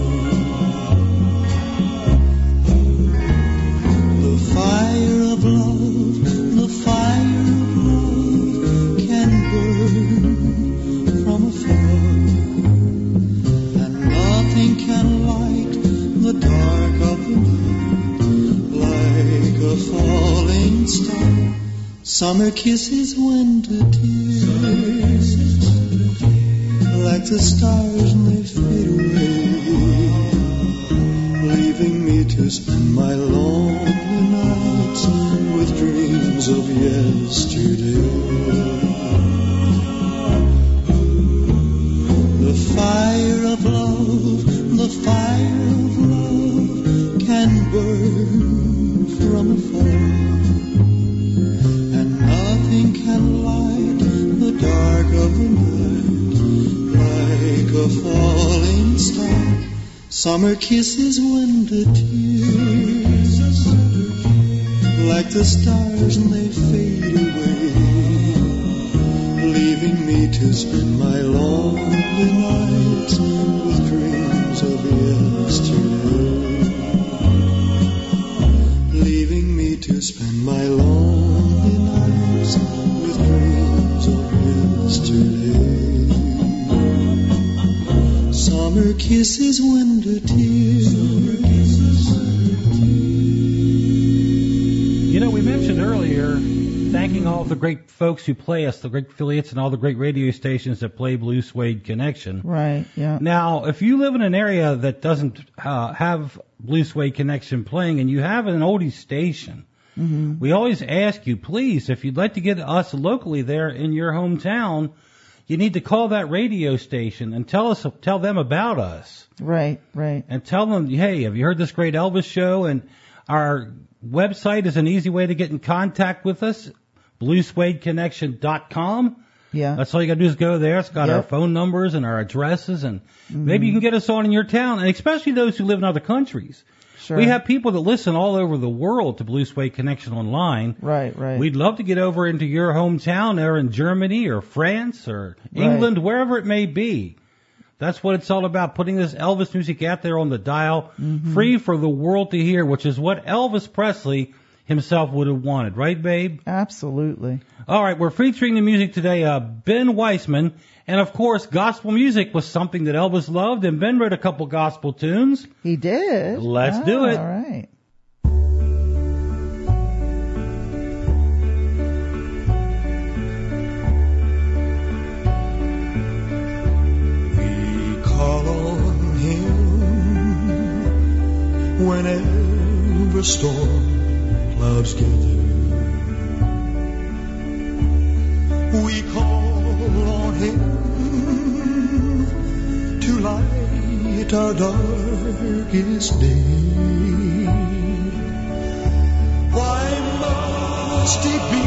The fire of love, the fire of love can burn from afar, and nothing can light the dark of the night like a falling star. Summer kisses, winter tears, like the stars and they fade away, leaving me to spend my lonely nights with dreams of yesterday. The fire of love, the fire of love can burn from afar, nothing can light the dark of the night like a falling star. Summer kisses, winter tears, like the stars and they fade away, leaving me to spend my lonely nights with dreams of yesterday, leaving me to spend my lonely nights with dreams of yesterday. Summer kisses, winter tears. You know, we mentioned earlier thanking all the great folks who play us, the great affiliates and all the great radio stations that play Blue Suede Connection. Right, yeah. Now, if you live in an area that doesn't uh, have Blue Suede Connection playing and you have an oldie station, mm-hmm. we always ask you, please, if you'd like to get us locally there in your hometown, you need to call that radio station and tell us, tell them about us. Right, right. And tell them, hey, have you heard this great Elvis show? And our website is an easy way to get in contact with us, blue suede connection dot com. Yeah. That's all you got to do is go there. It's got yep. our phone numbers and our addresses, and mm-hmm. maybe you can get us on in your town, and especially those who live in other countries. Sure. We have people that listen all over the world to Blue Suede Connection online. Right, right. We'd love to get over into your hometown there in Germany or France or England, right. wherever it may be. That's what it's all about, putting this Elvis music out there on the dial, mm-hmm. free for the world to hear, which is what Elvis Presley himself would have wanted. Right, babe? Absolutely. All right, we're featuring the music today, uh, Ben Weissman. And, of course, gospel music was something that Elvis loved, and Ben wrote a couple gospel tunes. He did? Let's oh, do it. All right. We call on Him whenever storm clouds gather. We call on Him to light our darkest day. Why must it be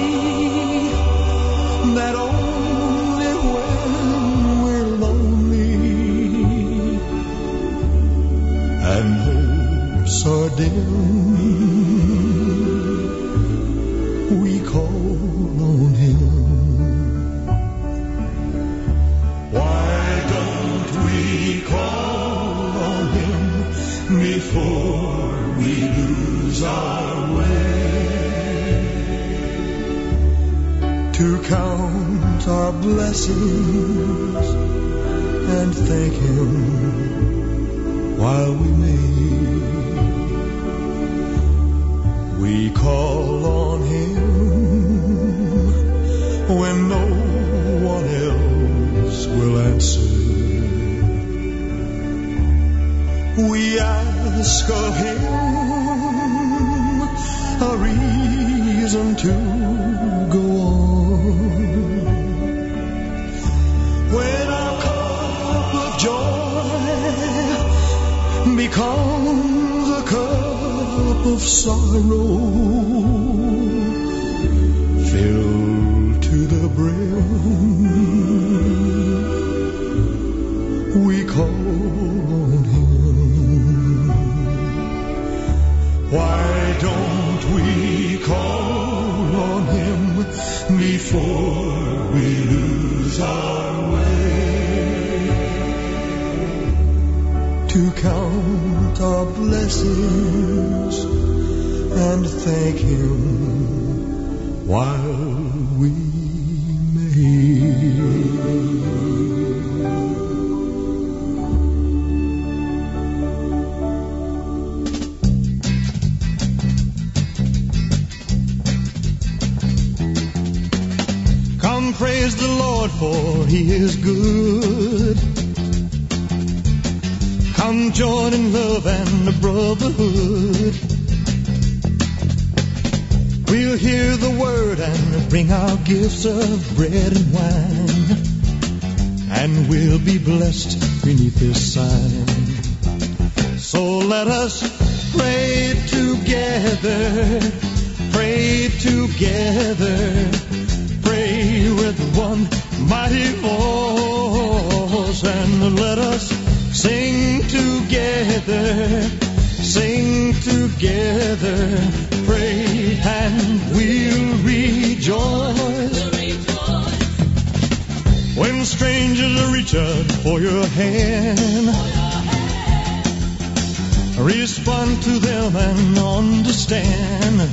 that only when we're lonely and hopes are dim we call on Him? We call on Him before we lose our way, to count our blessings and thank Him while we may. We call on Him ask of him a reason to go on. When our cup of joy becomes a cup of sorrow, filled to the brim, we call on him. Why don't we call on him before we lose our way? To count our blessings and thank him while we may. Praise the Lord, for he is good. Come join in love and brotherhood. We'll hear the word and bring our gifts of bread and wine, and we'll be blessed beneath this sign. So let us pray together, pray together, pray with one mighty voice, and let us sing together, sing together, pray and we'll rejoice. When strangers reach out for your hand, respond to them and understand.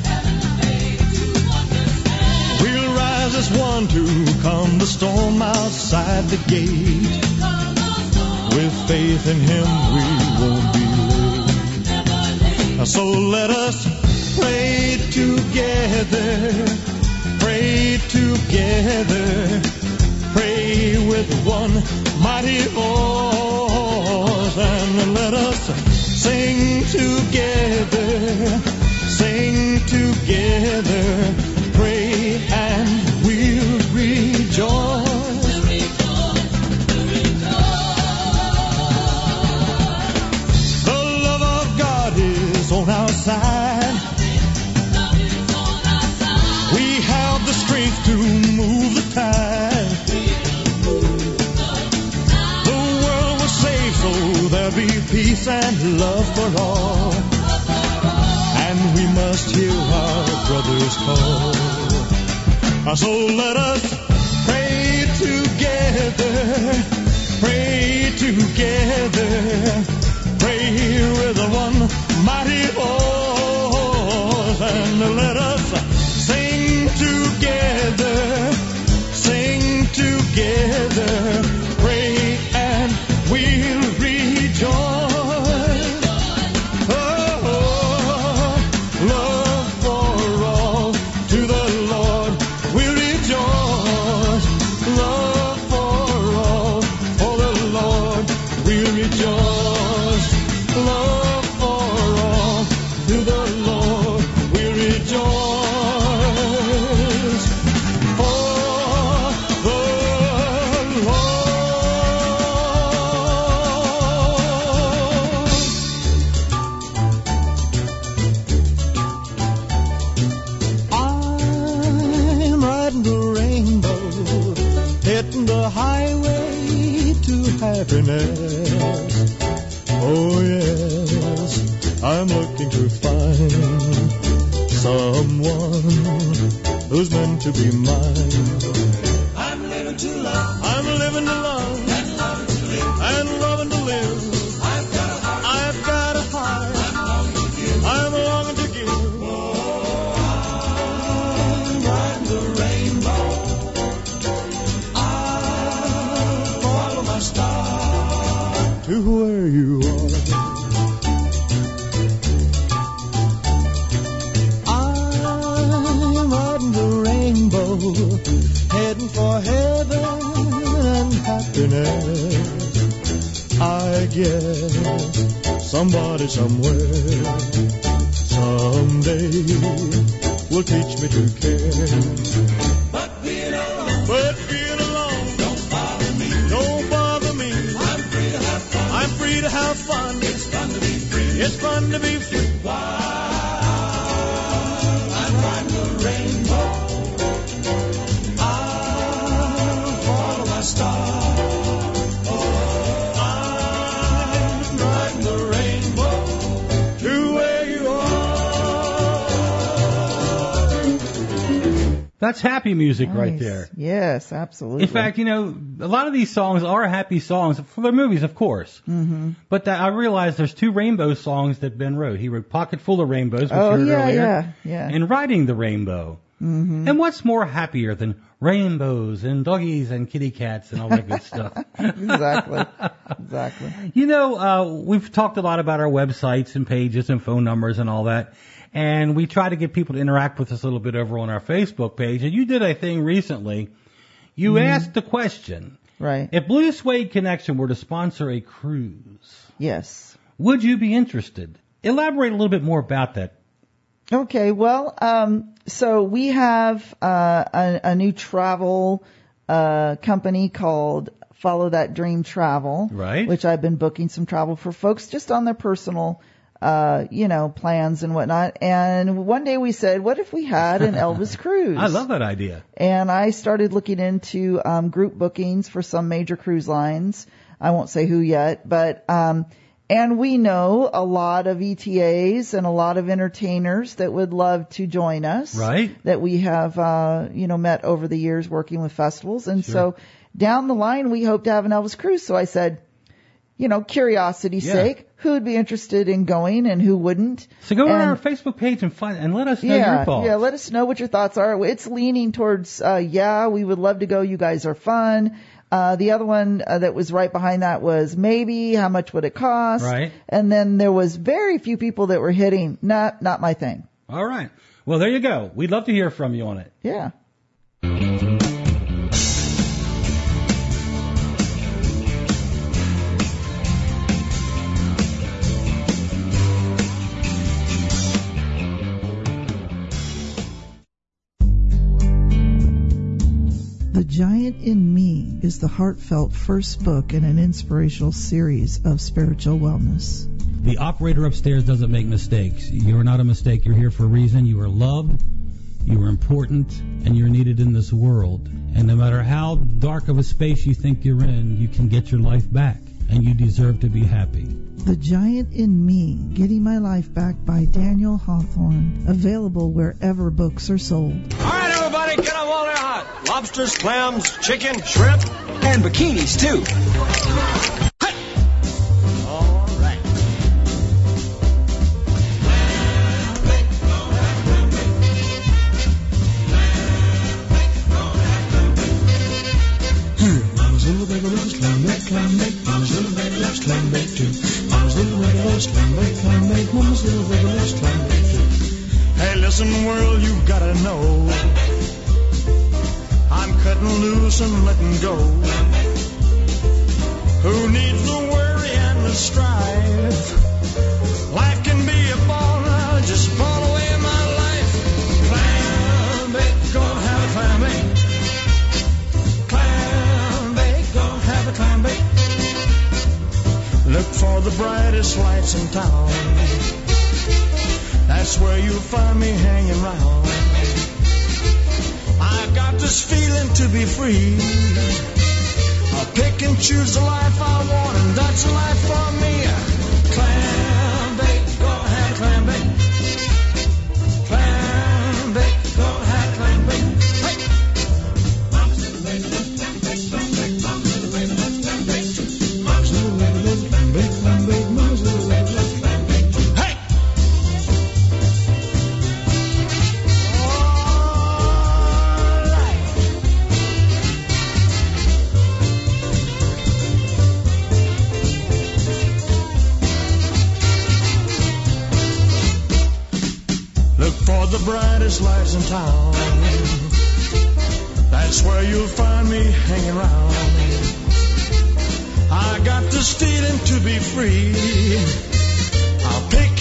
As one to calm the storm outside the gate. With faith in him we won't be late. So let us pray together, pray together, pray with one mighty voice, and let us sing together, sing together, pray and we'll rejoice. The love of God is on our side. We have the strength to move the tide. The world was saved so there'll be peace and love for all. And we must hear our brothers call. So let us pray together, pray together, pray with one mighty voice, and let us sing together, sing together, pray and we'll rejoice. Happiness. Oh yes, I'm looking to find someone who's meant to be mine. I'm living to love, I'm living to love, and loving to live, and loving to live. I've got a heart, I've got a heart, I'm longing to give, I'm longing to give. Oh, I'm riding the rainbow, I'll follow my star to where you are. I'm riding the rainbow, heading for heaven and happiness. I guess somebody somewhere someday will teach me to care. But being alone, but being alone, don't bother me, don't bother me. I'm free to have fun, I'm free to have fun. It's fun to be free, it's fun to be free. While I'm riding the rainbow, I'll follow my star. That's happy music Nice. right there. Yes, absolutely. In fact, you know, a lot of these songs are happy songs for their movies, of course. Mm-hmm. But that, I realized there's two Rainbow songs that Ben wrote. He wrote Pocket Full of Rainbows, which Oh, you heard yeah, earlier, yeah, yeah. and Riding the Rainbow. Mm-hmm. And what's more happier than rainbows and doggies and kitty cats and all that good stuff? Exactly. Exactly. You know, uh, we've talked a lot about our websites and pages and phone numbers and all that. And we try to get people to interact with us a little bit over on our Facebook page. And you did a thing recently. You Mhm. asked the question. Right. If Blue Suede Connection were to sponsor a cruise, Yes. would you be interested? Elaborate a little bit more about that. Okay, well, um, so we have uh, a, a new travel uh, company called Follow That Dream Travel, Right. which I've been booking some travel for folks just on their personal, uh, you know, plans and whatnot. And one day we said, what if we had an Elvis cruise? I love that idea. And I started looking into um, group bookings for some major cruise lines. I won't say who yet, but um, and we know a lot of E T As and a lot of entertainers that would love to join us. Right. That we have, uh, you know, met over the years working with festivals. And Sure. so down the line, we hope to have an Elvis cruise. So I said, you know, curiosity's Yeah. sake, who would be interested in going and who wouldn't? So go on And- our Facebook page and find and let us know yeah, your thoughts. yeah. Let us know what your thoughts are. It's leaning towards, uh, yeah, we would love to go. You guys are fun. Uh, the other one uh, that was right behind that was maybe how much would it cost? Right. And then there was very few people that were hitting, not, not my thing. All right. Well, there you go. We'd love to hear from you on it. Yeah. The Giant in Me is the heartfelt first book in an inspirational series of spiritual wellness. The operator upstairs doesn't make mistakes. You're not a mistake. You're here for a reason. You are loved, you are important, and you're needed in this world. And no matter how dark of a space you think you're in, you can get your life back, and you deserve to be happy. The Giant in Me, Getting My Life Back by Daniel Hawthorne, available wherever books are sold. All right, everybody, get them while they're hot. Lobsters, clams, chicken, shrimp, and bikinis, too. Hey! All right. Mama's little baby loves clam bake, clam bake. Mama's little baby loves clam bake too. Mama's little baby loves clam bake, clam bake. Mama's little baby loves clam bake too. Hey, listen, world, you gotta know. I'm cutting loose and letting go. Who needs the worry and the strife? Life can be a ball now, just fall away my life. Clam bake, gonna have a clam bake. Clam bake, gonna have a clam bake. Look for the brightest lights in town. That's where you'll find me hanging round. I got this feeling to be free. I'll pick and choose the life I want, and that's a life for me. Clam bake, gonna have a clam bake. Clam bake, gonna have a clam bake. Hey! Mama's little baby loves clam bake, clam bake. Mama's little baby loves clam bake too. Mama's little baby loves clam bake, clam bake. Mama's little baby loves clam bake too. Hey! Look for the brightest lights in town. That's where you'll find me hanging around. I got this feeling to be free.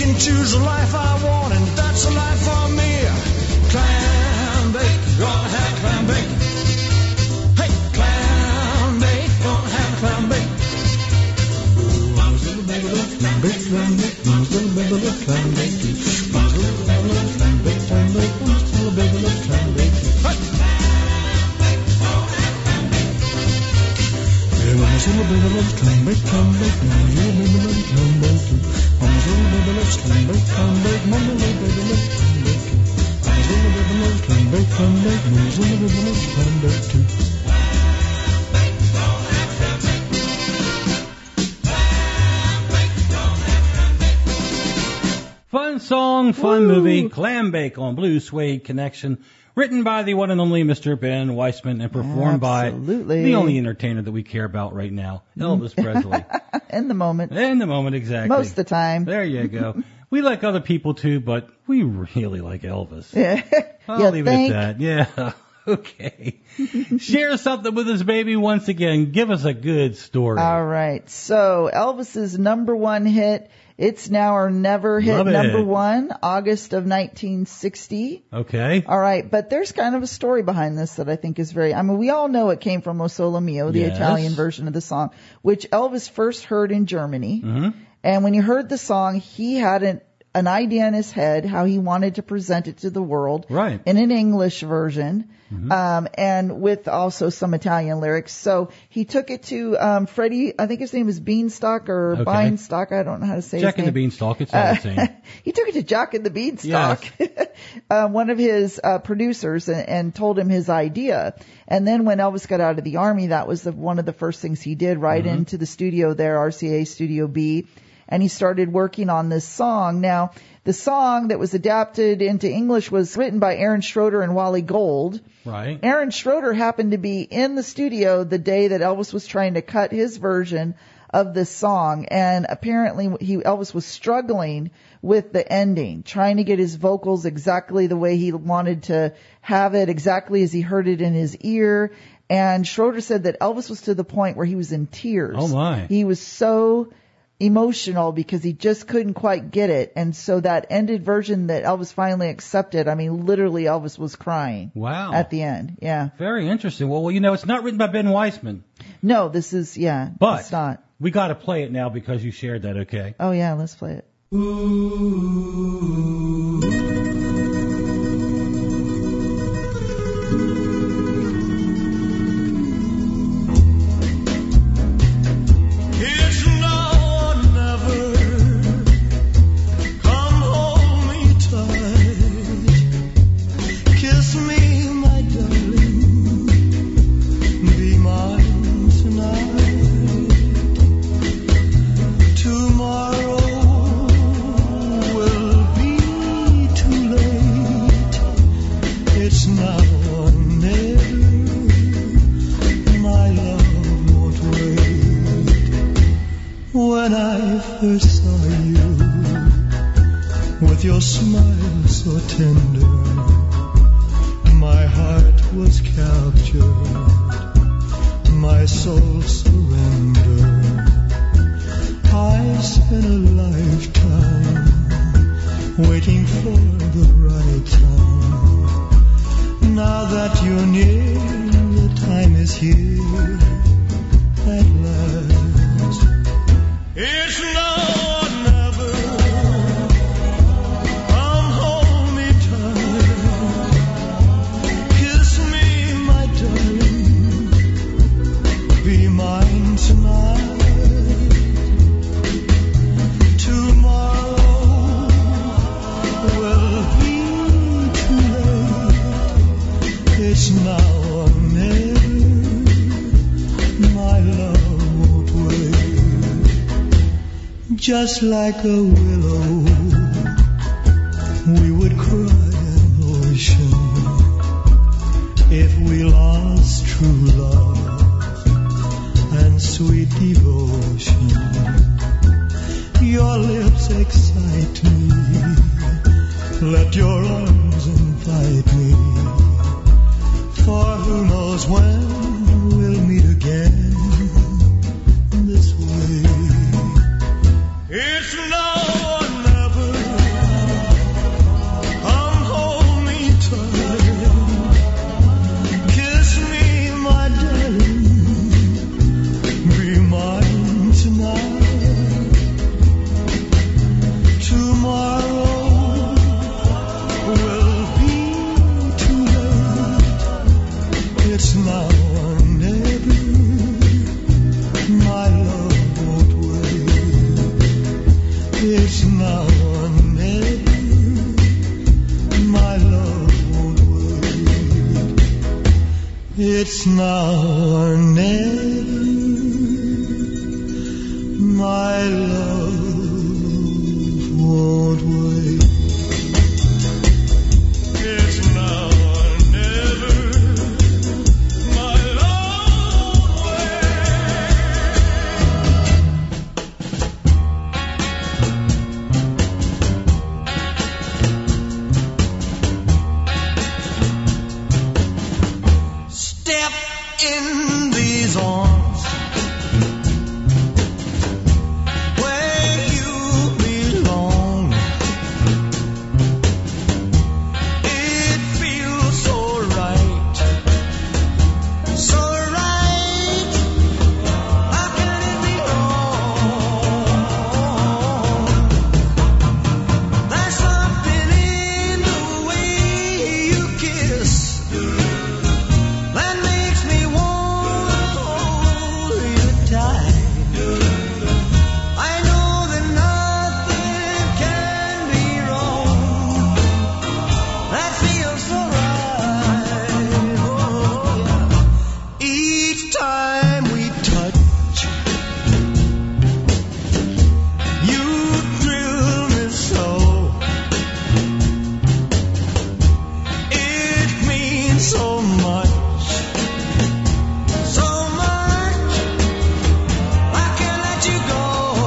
can choose the life I want, and that's the life for me. Clam bake, gonna have clam bake. Hey, clam bake, gonna have clam bake. Mama's little baby loves clam bake, clam bake. Mama's little baby loves clam bake. Mama's little baby loves clam bake, clam bake. Mama's little baby loves clam bake. Hey. Yeah, mama's little baby loves clam bake, clam bake. Mama's little baby loves clam bake. Mama's little baby loves clam bake, clam bake. Mama's little baby loves clam bake. Mama's little baby loves clam bake, clam bake. Mama's little baby loves clam bake too. Fun song, fun Woo. movie, Clam Bake on Blue Suede Connection, written by the one and only Mister Ben Weissman and performed Absolutely. by the only entertainer that we care about right now, Elvis Presley. In the moment. In the moment, exactly. Most of the time. There you go. We like other people too, but we really like Elvis. Yeah. I'll yeah, leave think. it at that. Yeah. Okay. Share something with us, baby, once again. Give us a good story. All right. So Elvis's number one hit, It's Now or Never, hit Love it. number one, August of nineteen sixty. Okay. All right. But there's kind of a story behind this that I think is very, I mean, we all know it came from O Sole Mio, the Yes. Italian version of the song, which Elvis first heard in Germany. Mm-hmm. And when he heard the song, he had an, an idea in his head how he wanted to present it to the world. Right. In an English version. Mm-hmm. Um, and with also some Italian lyrics. So he took it to, um, Freddie, I think his name is Beanstalk or Okay. Beanstalk. I don't know how to say Jack his and the name. Beanstalk. It's all the same. He took it to Jack and the Beanstalk, uh, one of his uh, producers, and, and told him his idea. And then when Elvis got out of the Army, that was the, one of the first things he did, right Mm-hmm. into the studio there, R C A Studio B. And he started working on this song. Now, the song that was adapted into English was written by Aaron Schroeder and Wally Gold. Right. Aaron Schroeder happened to be in the studio the day that Elvis was trying to cut his version of this song, and apparently he Elvis was struggling with the ending, trying to get his vocals exactly the way he wanted to have it, exactly as he heard it in his ear. And Schroeder said that Elvis was to the point where he was in tears. Oh my. He was so emotional because he just couldn't quite get it. And so that ended version that Elvis finally accepted, I mean, literally Elvis was crying. Wow. At the end. Yeah. Very interesting. Well, well, you know, it's not written by Ben Weissman. No, this is, yeah, But it's not. we got to play it now because you shared that, okay? Oh yeah, let's play it. It's now or never. Come hold me tight. Kiss me, my darling. Be mine tonight. Tomorrow will be too late. It's now or never. My love won't wait. When I first saw you, with your smile so tender, my heart was captured, my soul surrendered. I spent a lifetime waiting for the right time. Now that you're near, the time is here at last. It's now or never. Come hold me tight. Kiss me, my darling. Be mine tonight. Tomorrow will be too late. It's now or never. My love won't wait. Just like a willow, we would cry an ocean if we lost true love and sweet devotion. Your lips excite me, let your arms invite me, for who knows when we'll meet again this way. It's now or never. It's now or never, my love won't wait. It's now or never, my love won't wait. Step in these arms where you belong. It feels so right, so right. How can it be wrong? There's something in the way you kiss that makes me wanna hold you tight. I know that nothing can be wrong. That feels so right. Oh, yeah. Each time we touch, you thrill me so. It means so much, so much. I can't let you go.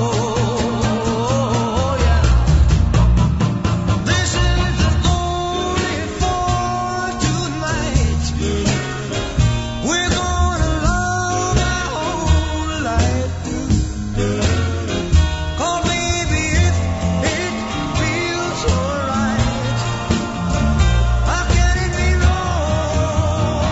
Yeah. This is only for tonight. We're gonna love our whole life. 'Cause baby, if it feels so right, how can it be wrong?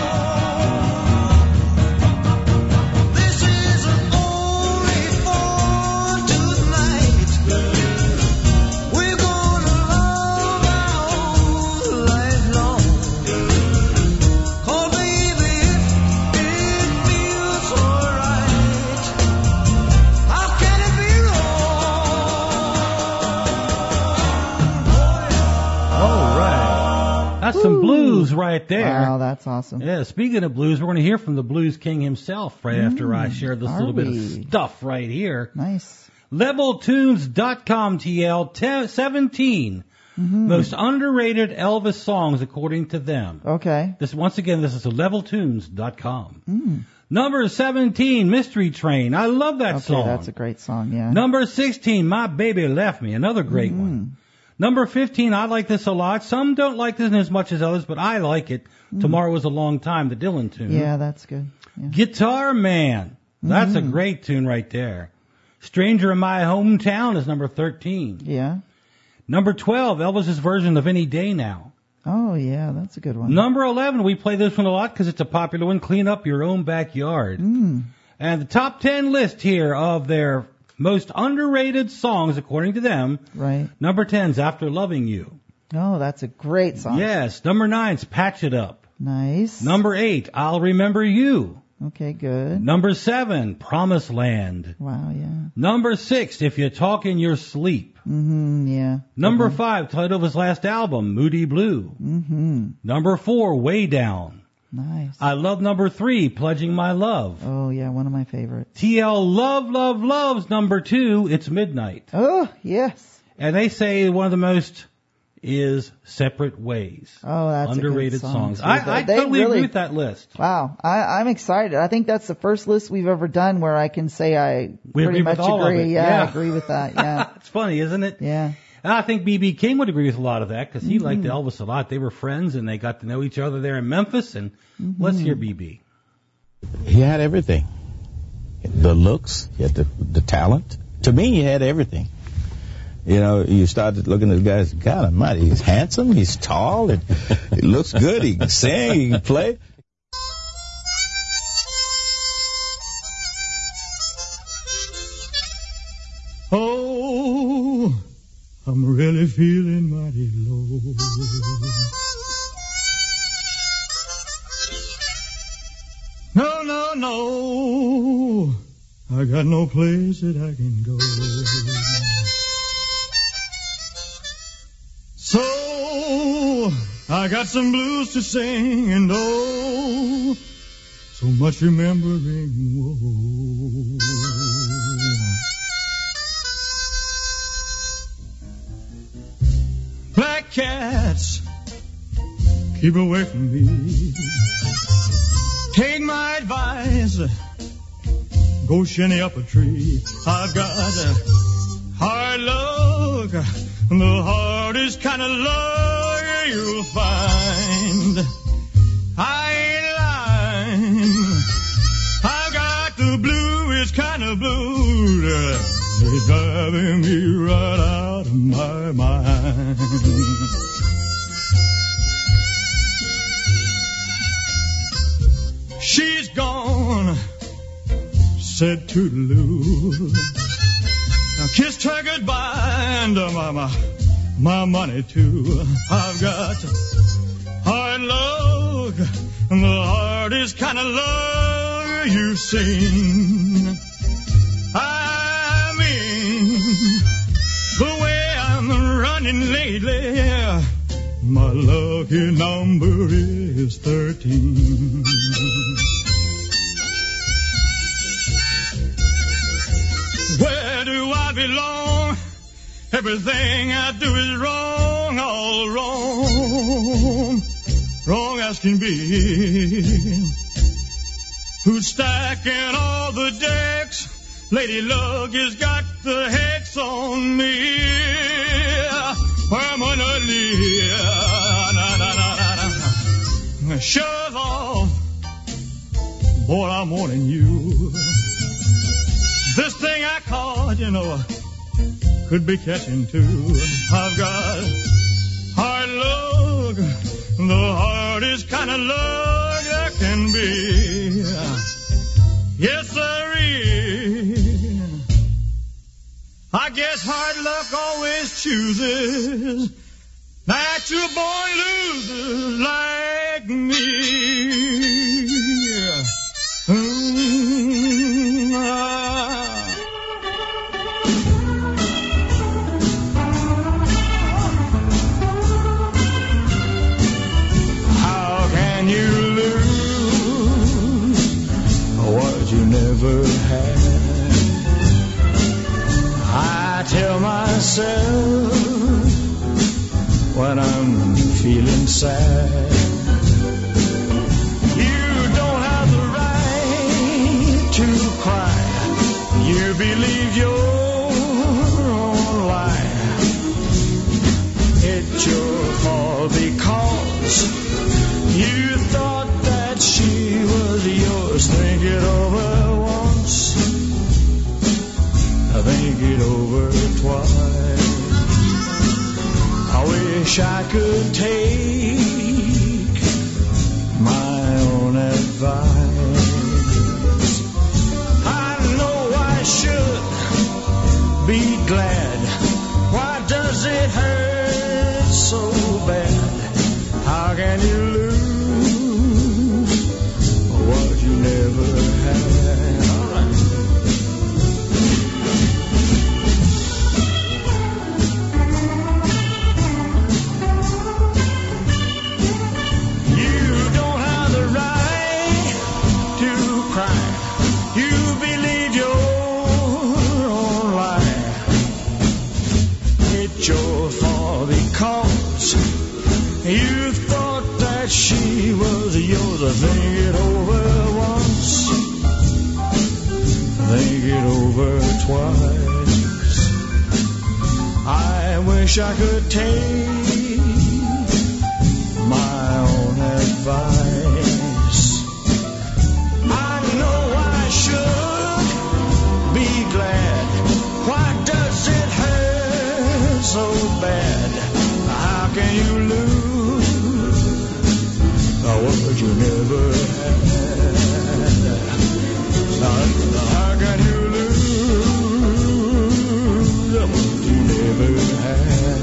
This is only for tonight. We're gonna love our whole life long. 'Cause baby, if it feels so right, how can it be All right. That's some blues right there. Wow, that's awesome. Yeah, speaking of blues, we're going to hear from the Blues King himself right after I share this are little bit of we? stuff right here. Nice. level tunes dot com T L te- seventeen Mm-hmm. most underrated Elvis songs according to them. Okay. This once again, this is level tunes dot com. Mm. Number seventeen, Mystery Train. I love that Okay, song. that's a great song, yeah. Number sixteen, My Baby Left Me. Another great Mm-hmm. one. Number fifteen, I like this a lot. Some don't like this as much as others, but I like it. Tomorrow Was a Long Time, the Dylan tune. Yeah, that's good. Yeah. Guitar Man. That's a Mhm. great tune right there. Stranger in My Hometown is number thirteen. Yeah. Number twelve, Elvis's version of Any Day Now. Oh, yeah, that's a good one. Number eleven, we play this one a lot because it's a popular one. Clean Up Your Own Backyard. Mm. And the top ten list here of their most underrated songs, according to them. Right. Number ten's After Loving You. Oh, that's a great song. Yes. Number nine's Patch It Up. Nice. Number eight, I'll Remember You. Okay, good. Number seven, Promised Land. Wow, yeah. Number six, If You Talk in Your Sleep. Mm-hmm, yeah. Number five, title of his last album, Moody Blue. Mm-hmm. Number four, Way Down. Nice. I love number three, Pledging My Love. Oh, yeah, one of my favorites. T L Love, Love, Loves number two, It's Midnight. Oh, yes. And they say one of the most is Separate Ways. Oh, that's underrated a good song, songs. too. I, I They totally really- agree with that list. Wow, I, I'm excited. I think that's the first list we've ever done where I can say I We pretty agree much with all of agree. it. Yeah, Yeah. I agree with that. Yeah. It's funny, isn't it? Yeah. And I think B B King would agree with a lot of that because he Mhm. liked Elvis a lot. They were friends and they got to know each other there in Memphis. And let's hear B B. He had everything. The looks, he had the, the talent. To me, he had everything. You know, you started looking at the guys, God almighty, he's handsome, he's tall, and he looks good, he can sing, he can play. Oh, I'm really feeling mighty low. No, no, no, I got no place that I can go. So, I got some blues to sing, and oh, much remembering. Whoa. Black cats, keep away from me. Take my advice, go shinny up a tree. I've got a hard luck, the hardest kind of luck you'll find. I ain't lying, I've got the bluest kind of blues. It's driving me right out of my mind. She's gone, said toodaloo. I kissed her goodbye and uh, my, my, my money too. I've got hard luck, the hardest kind of luck you've seen. I mean, the way I'm running lately, my lucky number is thirteen. Where do I belong? Everything I do is wrong, all wrong, wrong as can be. Who's stacking all the decks? Lady Luck has got the hex on me permanently. Na, na, na, na, na. Shove off, boy, I'm warning you. This thing I caught, you know, could be catching too. I've got hard luck, the hardest kind of luck there can be. Yes, sirree. I guess hard luck always chooses natural born losers like me. Mm, ah. How can you lose what you never had? I tell myself when I'm feeling sad, you don't have the right to cry. You believe your own lie. It's your fault because you thought that she was yours. Think it over once, think it over twice. I wish I could take my own advice. I know I should be glad. Why does it hurt so bad? How can you lose what you never had? All right. Your fault because you thought that she was yours. Think it over once, think it over twice. I wish I could take my own advice. I know I should be glad. Why does it hurt so bad? How can you lose what you never had? How can you lose what you never had?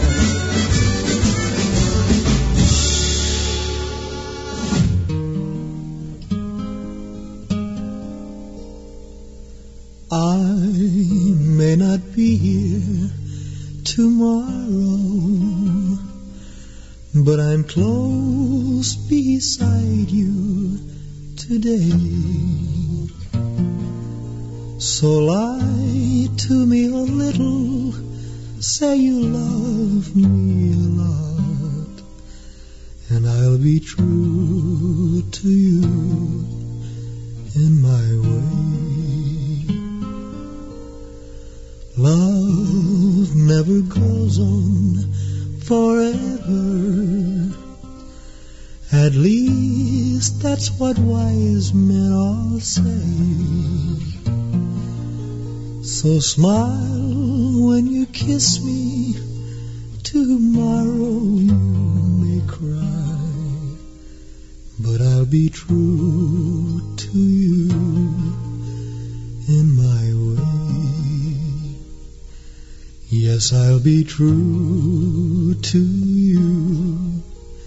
I may not be here tomorrow, but I'm close beside you today. So lie to me a little, say you love me a lot, and I'll be true to you in my way. Love never goes on forever, at least that's what wise men all say. So smile when you kiss me, tomorrow you may cry, but I'll be true to you in my way. Yes, I'll be true to you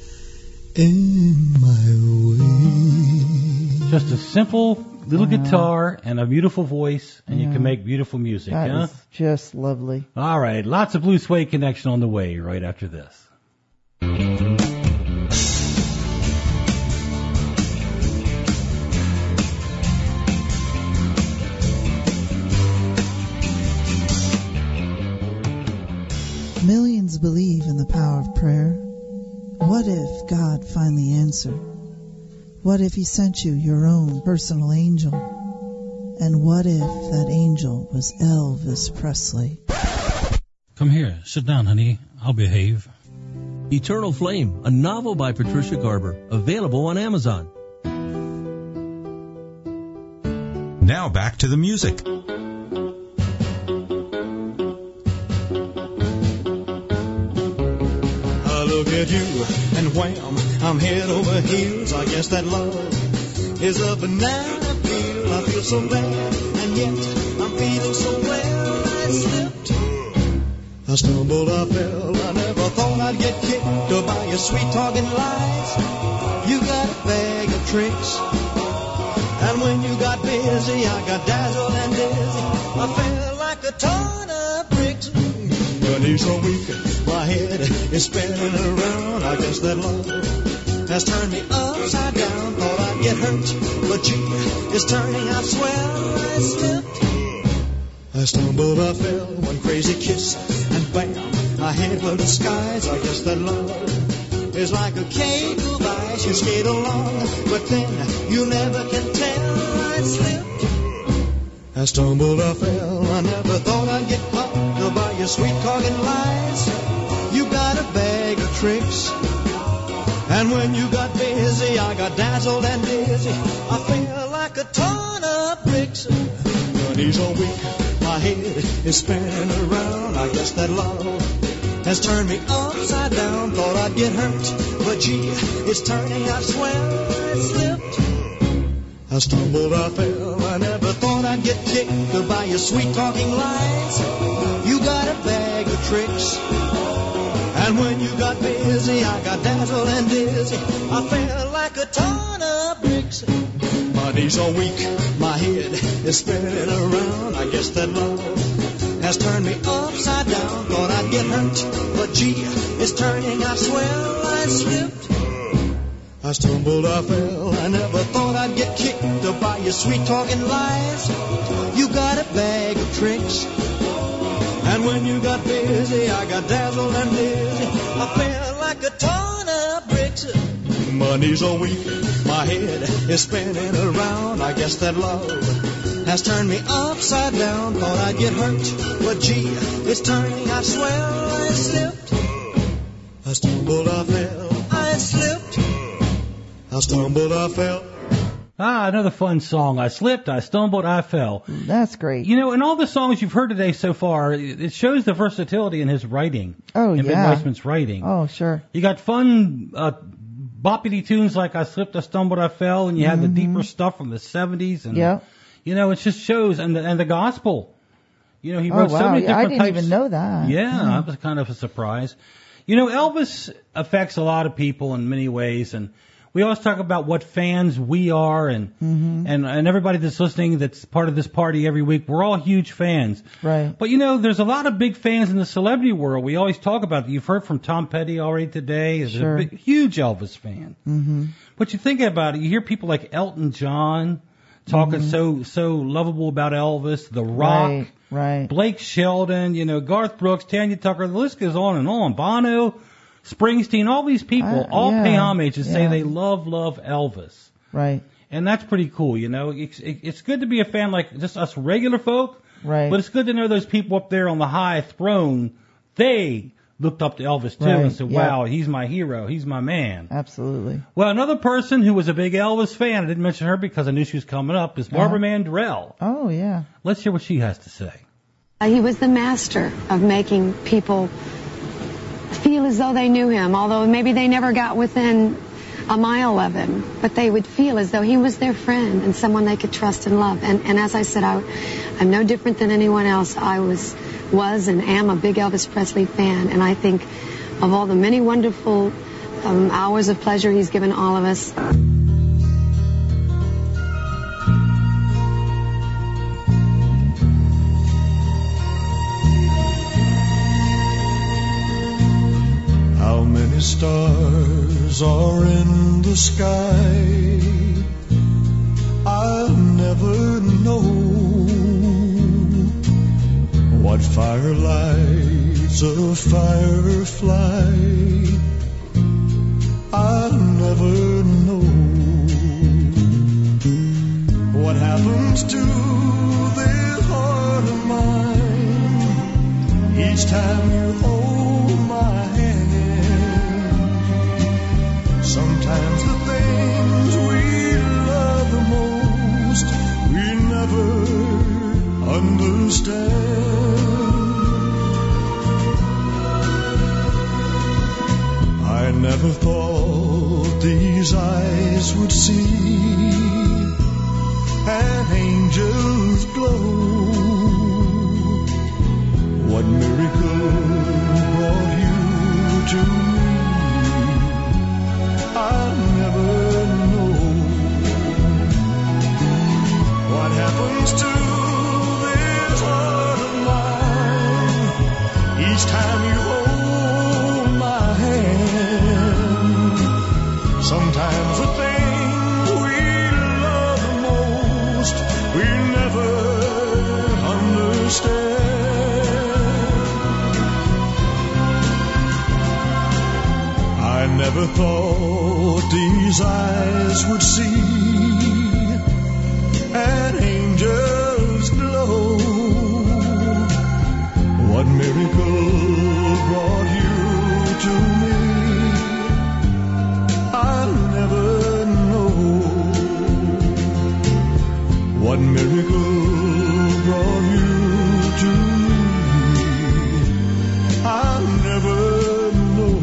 in my way. Just a simple little guitar and a beautiful voice, and Yeah. you can make beautiful music, That huh? is just lovely. All right, lots of Blue Suede Connection on the way right after this. Millions believe in the power of prayer. What if God finally answered? What if He sent you your own personal angel? And what if that angel was Elvis Presley? Come here. Sit down, honey. I'll behave. Eternal Flame, a novel by Patricia Garber, available on Amazon. Now back to the music. I look at you and wham, I'm head over heels. I guess that love is a banana peel. I feel so bad, and yet I'm feeling so well. I slipped, I stumbled, I fell. I never thought I'd get kicked by your sweet talking lies. You got a bag of tricks, and when you got busy, I got dazzled and dizzy. I felt like a ton of bricks. My knees are weak, my head is spinning around. I guess that love has turned me upside down. Thought I'd get hurt, but gee, it's turning out swell. I slipped, I stumbled, I fell, one crazy kiss, and bam, I head for the skies. I guess that love is like a cake of ice. You skate along, but then you never can tell. I slipped, I stumbled, I fell, I never thought I'd get caught by your sweet talking lies. You got a bag of tricks, and when you got busy, I got dazzled and dizzy. I feel like a ton of bricks. My knees are weak, my head is spinning around. I guess that love has turned me upside down. Thought I'd get hurt, but gee, it's turning out swell. I slipped, I stumbled, I fell. I never thought I'd get kicked by your sweet talking lies. You got a bag of tricks, and when you got busy, I got dazzled and dizzy. I felt like a ton of bricks. My knees are weak, my head is spinning around. I guess that love has turned me upside down. Thought I'd get hurt, but gee, it's turning out swell. I slipped, I stumbled, I fell. I never thought I'd get kicked by your sweet talking lies. You got a bag of tricks, and when you got busy, I got dazzled and dizzy. I felt like a ton of bricks. My knees are weak, my head is spinning around. I guess that love has turned me upside down. Thought I'd get hurt, but gee, it's turning out swell. I slipped, I stumbled, I fell. I slipped, I stumbled, I fell. Ah, another fun song. I slipped, I stumbled, I fell. That's great. You know, in all the songs you've heard today so far, it shows the versatility in his writing. Oh, in yeah. Ben Weissman's writing. Oh, sure. You got fun, uh, boppity tunes like I slipped, I stumbled, I fell, and you have Mm-hmm. the deeper stuff from the seventies. And, Yeah. you know, it just shows, and the, and the gospel. You know, he Oh, wrote wow. so many Yeah, different I didn't types. even know that. Yeah, Hmm. that was kind of a surprise. You know, Elvis affects a lot of people in many ways, and we always talk about what fans we are, and Mm-hmm. and and everybody that's listening that's part of this party every week, we're all huge fans. Right. But you know, there's a lot of big fans in the celebrity world. We always talk about it. You've heard from Tom Petty already today. He's Sure. a big, huge Elvis fan. Mm-hmm. But you think about it, you hear people like Elton John, talking Mhm. so so lovable about Elvis, The Rock, Right, right. Blake Shelton, you know, Garth Brooks, Tanya Tucker. The list goes on and on. Bono, Springsteen, all these people Uh, all yeah, pay homage and say yeah. they love love Elvis. Right. And that's pretty cool, you know. It's, it, it's good to be a fan like just us regular folk, Right. but it's good to know those people up there on the high throne, they looked up to Elvis too Right, and said, yeah. wow, he's my hero, he's my man. Absolutely. Well, another person who was a big Elvis fan, I didn't mention her because I knew she was coming up, is Barbara Uh-huh. Mandrell. Oh, yeah. Let's hear what she has to say. Uh, He was the master of making people feel as though they knew him, although maybe they never got within a mile of him, but they would feel as though he was their friend and someone they could trust and love. And, and as I said, I, I'm no different than anyone else. I was, was and am a big Elvis Presley fan, and I think of all the many wonderful um, hours of pleasure he's given all of us. How many stars are in the sky? I'll never know. What fire lights a firefly? I'll never know. What happens to this heart of mine each time you hold my hand? Sometimes the things we love the most we never understand. I never thought these eyes would see an angel's glow. What miracle brought you to me? I'll never know. What happens to this heart of mine each time you hold my hand? Sometimes the things we love the most we never understand. I never thought these eyes would see an angel's glow. What miracle brought you to me? I'll never know. What miracle brought you to me? I'll never know.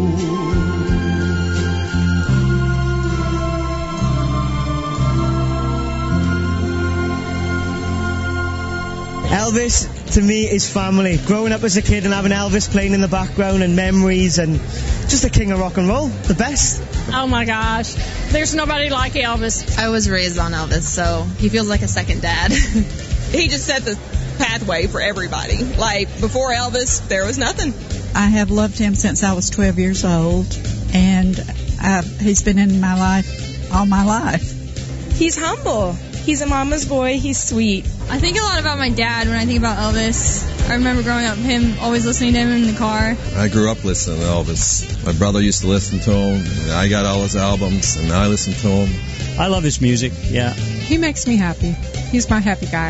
Elvis, to me, is family. Growing up as a kid and having Elvis playing in the background and memories and just the king of rock and roll, the best. Oh my gosh, there's nobody like Elvis. I was raised on Elvis, so he feels like a second dad. He just set the pathway for everybody. Like, before Elvis, there was nothing. I have loved him since I was twelve years old, and uh, he's been in my life all my life. He's humble. He's a mama's boy. He's sweet. I think a lot about my dad when I think about Elvis. I remember growing up, him always listening to him in the car. I grew up listening to Elvis. My brother used to listen to him, and I got all his albums, and I listen to him. I love his music, yeah. He makes me happy. He's my happy guy.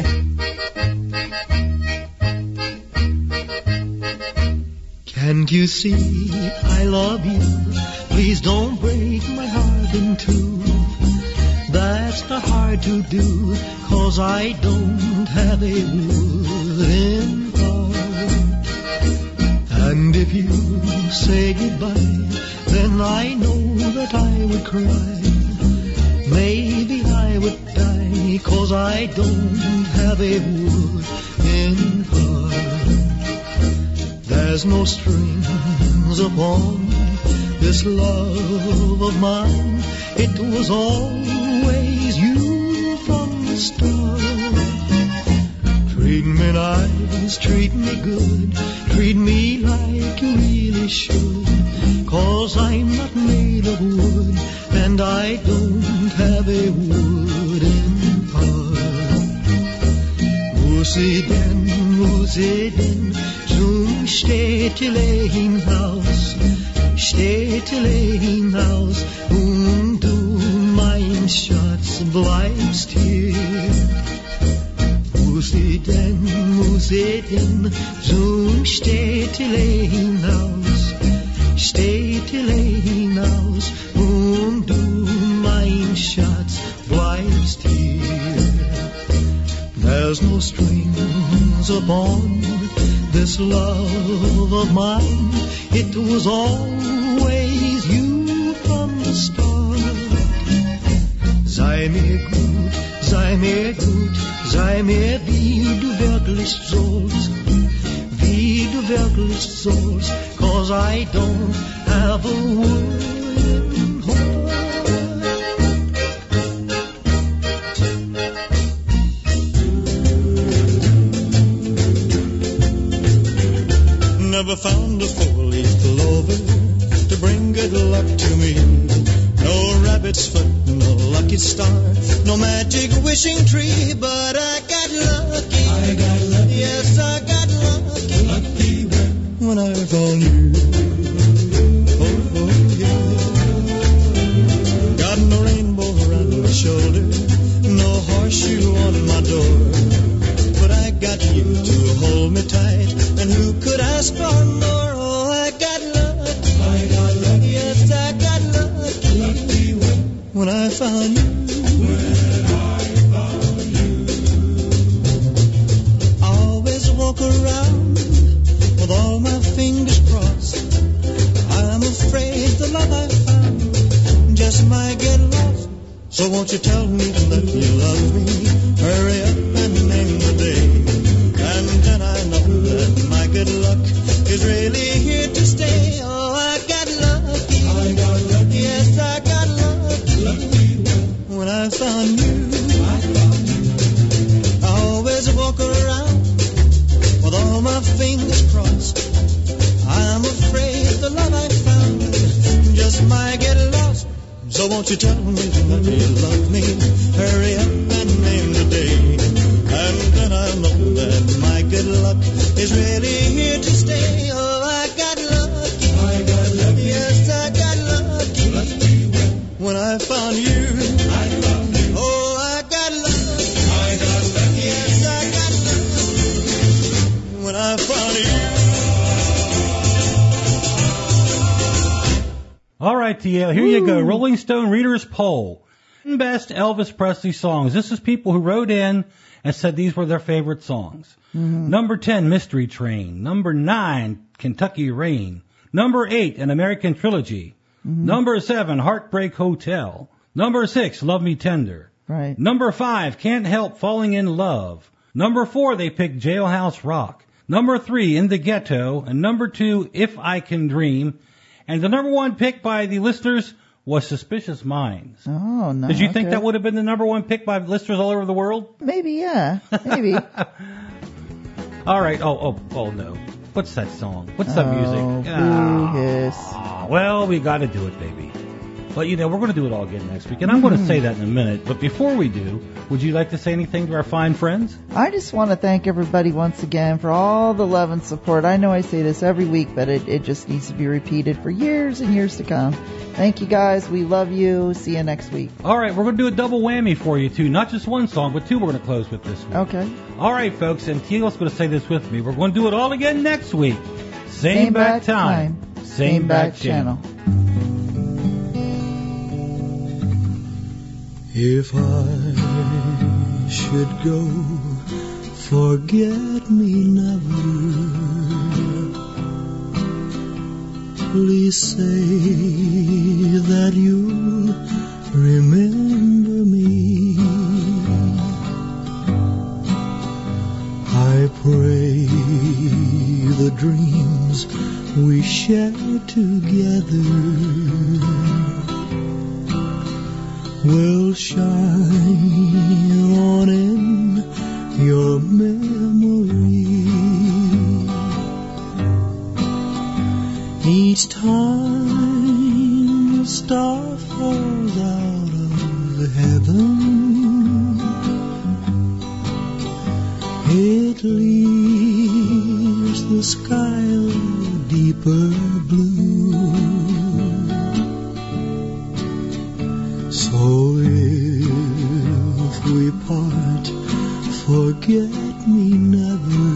Can't you see I love you? Please don't break my heart in two. That's not hard to do, 'cause I don't have a wooden heart. And if you say goodbye, then I know that I would cry. Maybe I would die, 'cause I don't have a wooden heart. There's no strings upon this love of mine. It was always you from the start. Treat me nice, treat me good, treat me like you really should. 'Cause I'm not made of wood, and I don't have a wooden heart. sie denn, wo sie denn zum Städtele hinaus, Städtele hinaus, und du, mein Schatz, bleibst hier. Wo sie denn, wo sie denn zum Städtele hinaus, Städtele hinaus, und du, mein Schatz, bleibst hier. There's no strings upon this love of mine. It was always you from the start. Sei mir gut, sei mir gut, sei mir wie du wirklich sollst, wie du wirklich sollst, 'cause I don't have a word. Never found a four-leaf clover to bring good luck to me. No rabbit's foot, no lucky star, no magic wishing tree, but I got lucky. I got lucky. Yes, I got lucky. Lucky when, when I found you. Oh, oh, yeah. Got no rainbow around my shoulder, no horseshoe on my door, but I got you to hold me tight, and who could ask for more? Oh, I got lucky. I got lucky. Yes, I got lucky. Lucky when, when I found you. When I found you. I always walk around with all my fingers crossed. I'm afraid the love I found just might get lost. So won't you tell me that you love me? Hurry up and name the day, and then I know that my good luck is really here to stay. Oh, I got lucky. I got lucky. Yes, I got lucky. Lucky when, when I found you. I found you. I always walk around with all my fingers crossed. I'm afraid the love I found just might get lost. So won't you tell me that you love me? Hurry up and name the day, and then I'll know that my good luck is really here to stay. Oh, I got lucky. I got lucky. Yes, I got lucky. Lucky when, when I found you. I found you. Oh, I got lucky. I got lucky. Yes, I got lucky when I found you. All right, T L, here Woo. You go. Rolling Stone Readers Poll. Best Elvis Presley songs. This is people who wrote in and said these were their favorite songs. Mm-hmm. Number ten, Mystery Train. Number nine, Kentucky Rain. Number eight, An American Trilogy. Mm-hmm. Number seven, Heartbreak Hotel. Number six, Love Me Tender. Right. Number five, Can't Help Falling in Love. Number four, they picked Jailhouse Rock. Number three, In the Ghetto. And number two, If I Can Dream. And the number one pick by the listeners was Suspicious Minds. Oh, no. Did you okay. think that would have been the number one pick by listeners all over the world? Maybe, yeah. Maybe. All right. Oh, oh, oh, no. What's that song? What's that oh, music? Oh, yes. Ah, well, we got to do it, baby. But, you know, we're going to do it all again next week, and I'm mm. going to say that in a minute. But before we do, would you like to say anything to our fine friends? I just want to thank everybody once again for all the love and support. I know I say this every week, but it, it just needs to be repeated for years and years to come. Thank you, guys. We love you. See you next week. All right, we're going to do a double whammy for you, too. Not just one song, but two we're going to close with this week. Okay. All right, folks, and Teal's going to say this with me. We're going to do it all again next week. Same, Same back, back time, time. Same, Same back, back channel. channel. If I should go, forget me never. Please say that you remember me. I pray the dreams we shared together will shine on in your memory. Each time a star falls out of heaven, it clears the sky a deeper blue. So if we part, forget me never,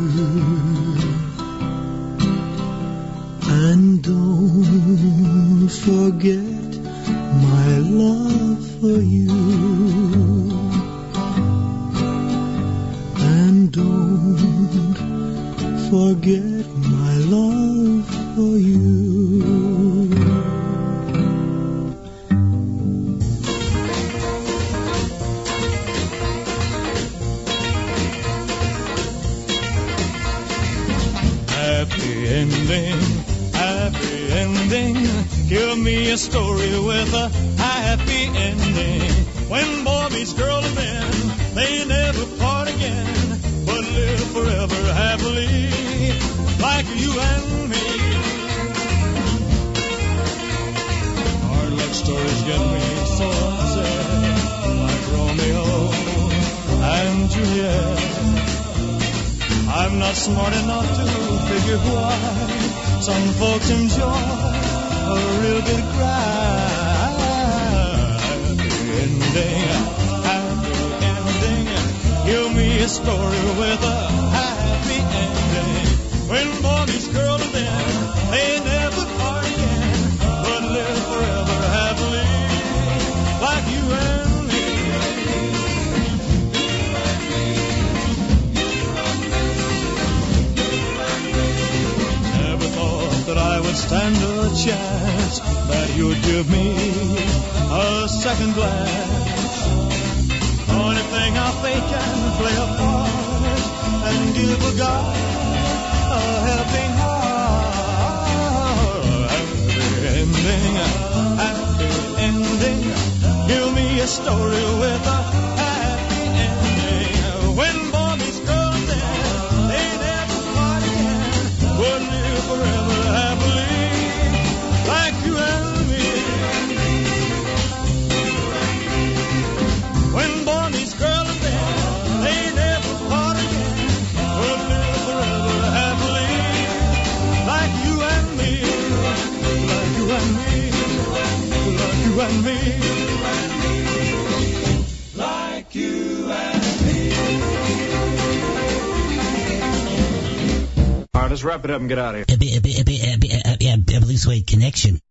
and don't forget my love for you, and don't forget my love for you. Happy ending, happy ending. Give me a story with a happy ending. When boy meets girl and then they never part again, but live forever happily, like you and me. Hard luck stories get me so upset, like Romeo and Juliet. I'm not smart enough to figure why some folks enjoy a real good cry. Happy ending, happy ending. Give me a story with a happy ending. When boy meets girl and then they never part again, but live forever happily, like you and me. Never thought that I would stand a chance, that you'd give me a second glance. Only thing I fake and play a part, and give a guy a helping heart. Happy ending, happy ending. Give me a story with a happy ending. When boy meets girl, then they never part again, would live forever happily, like you and me. When boy meets girl, then they never part again, would live forever happily, like you and me, like you and me, like you and me, like you and me. All right, let's wrap it up and get out of here. Blue Suede Connection.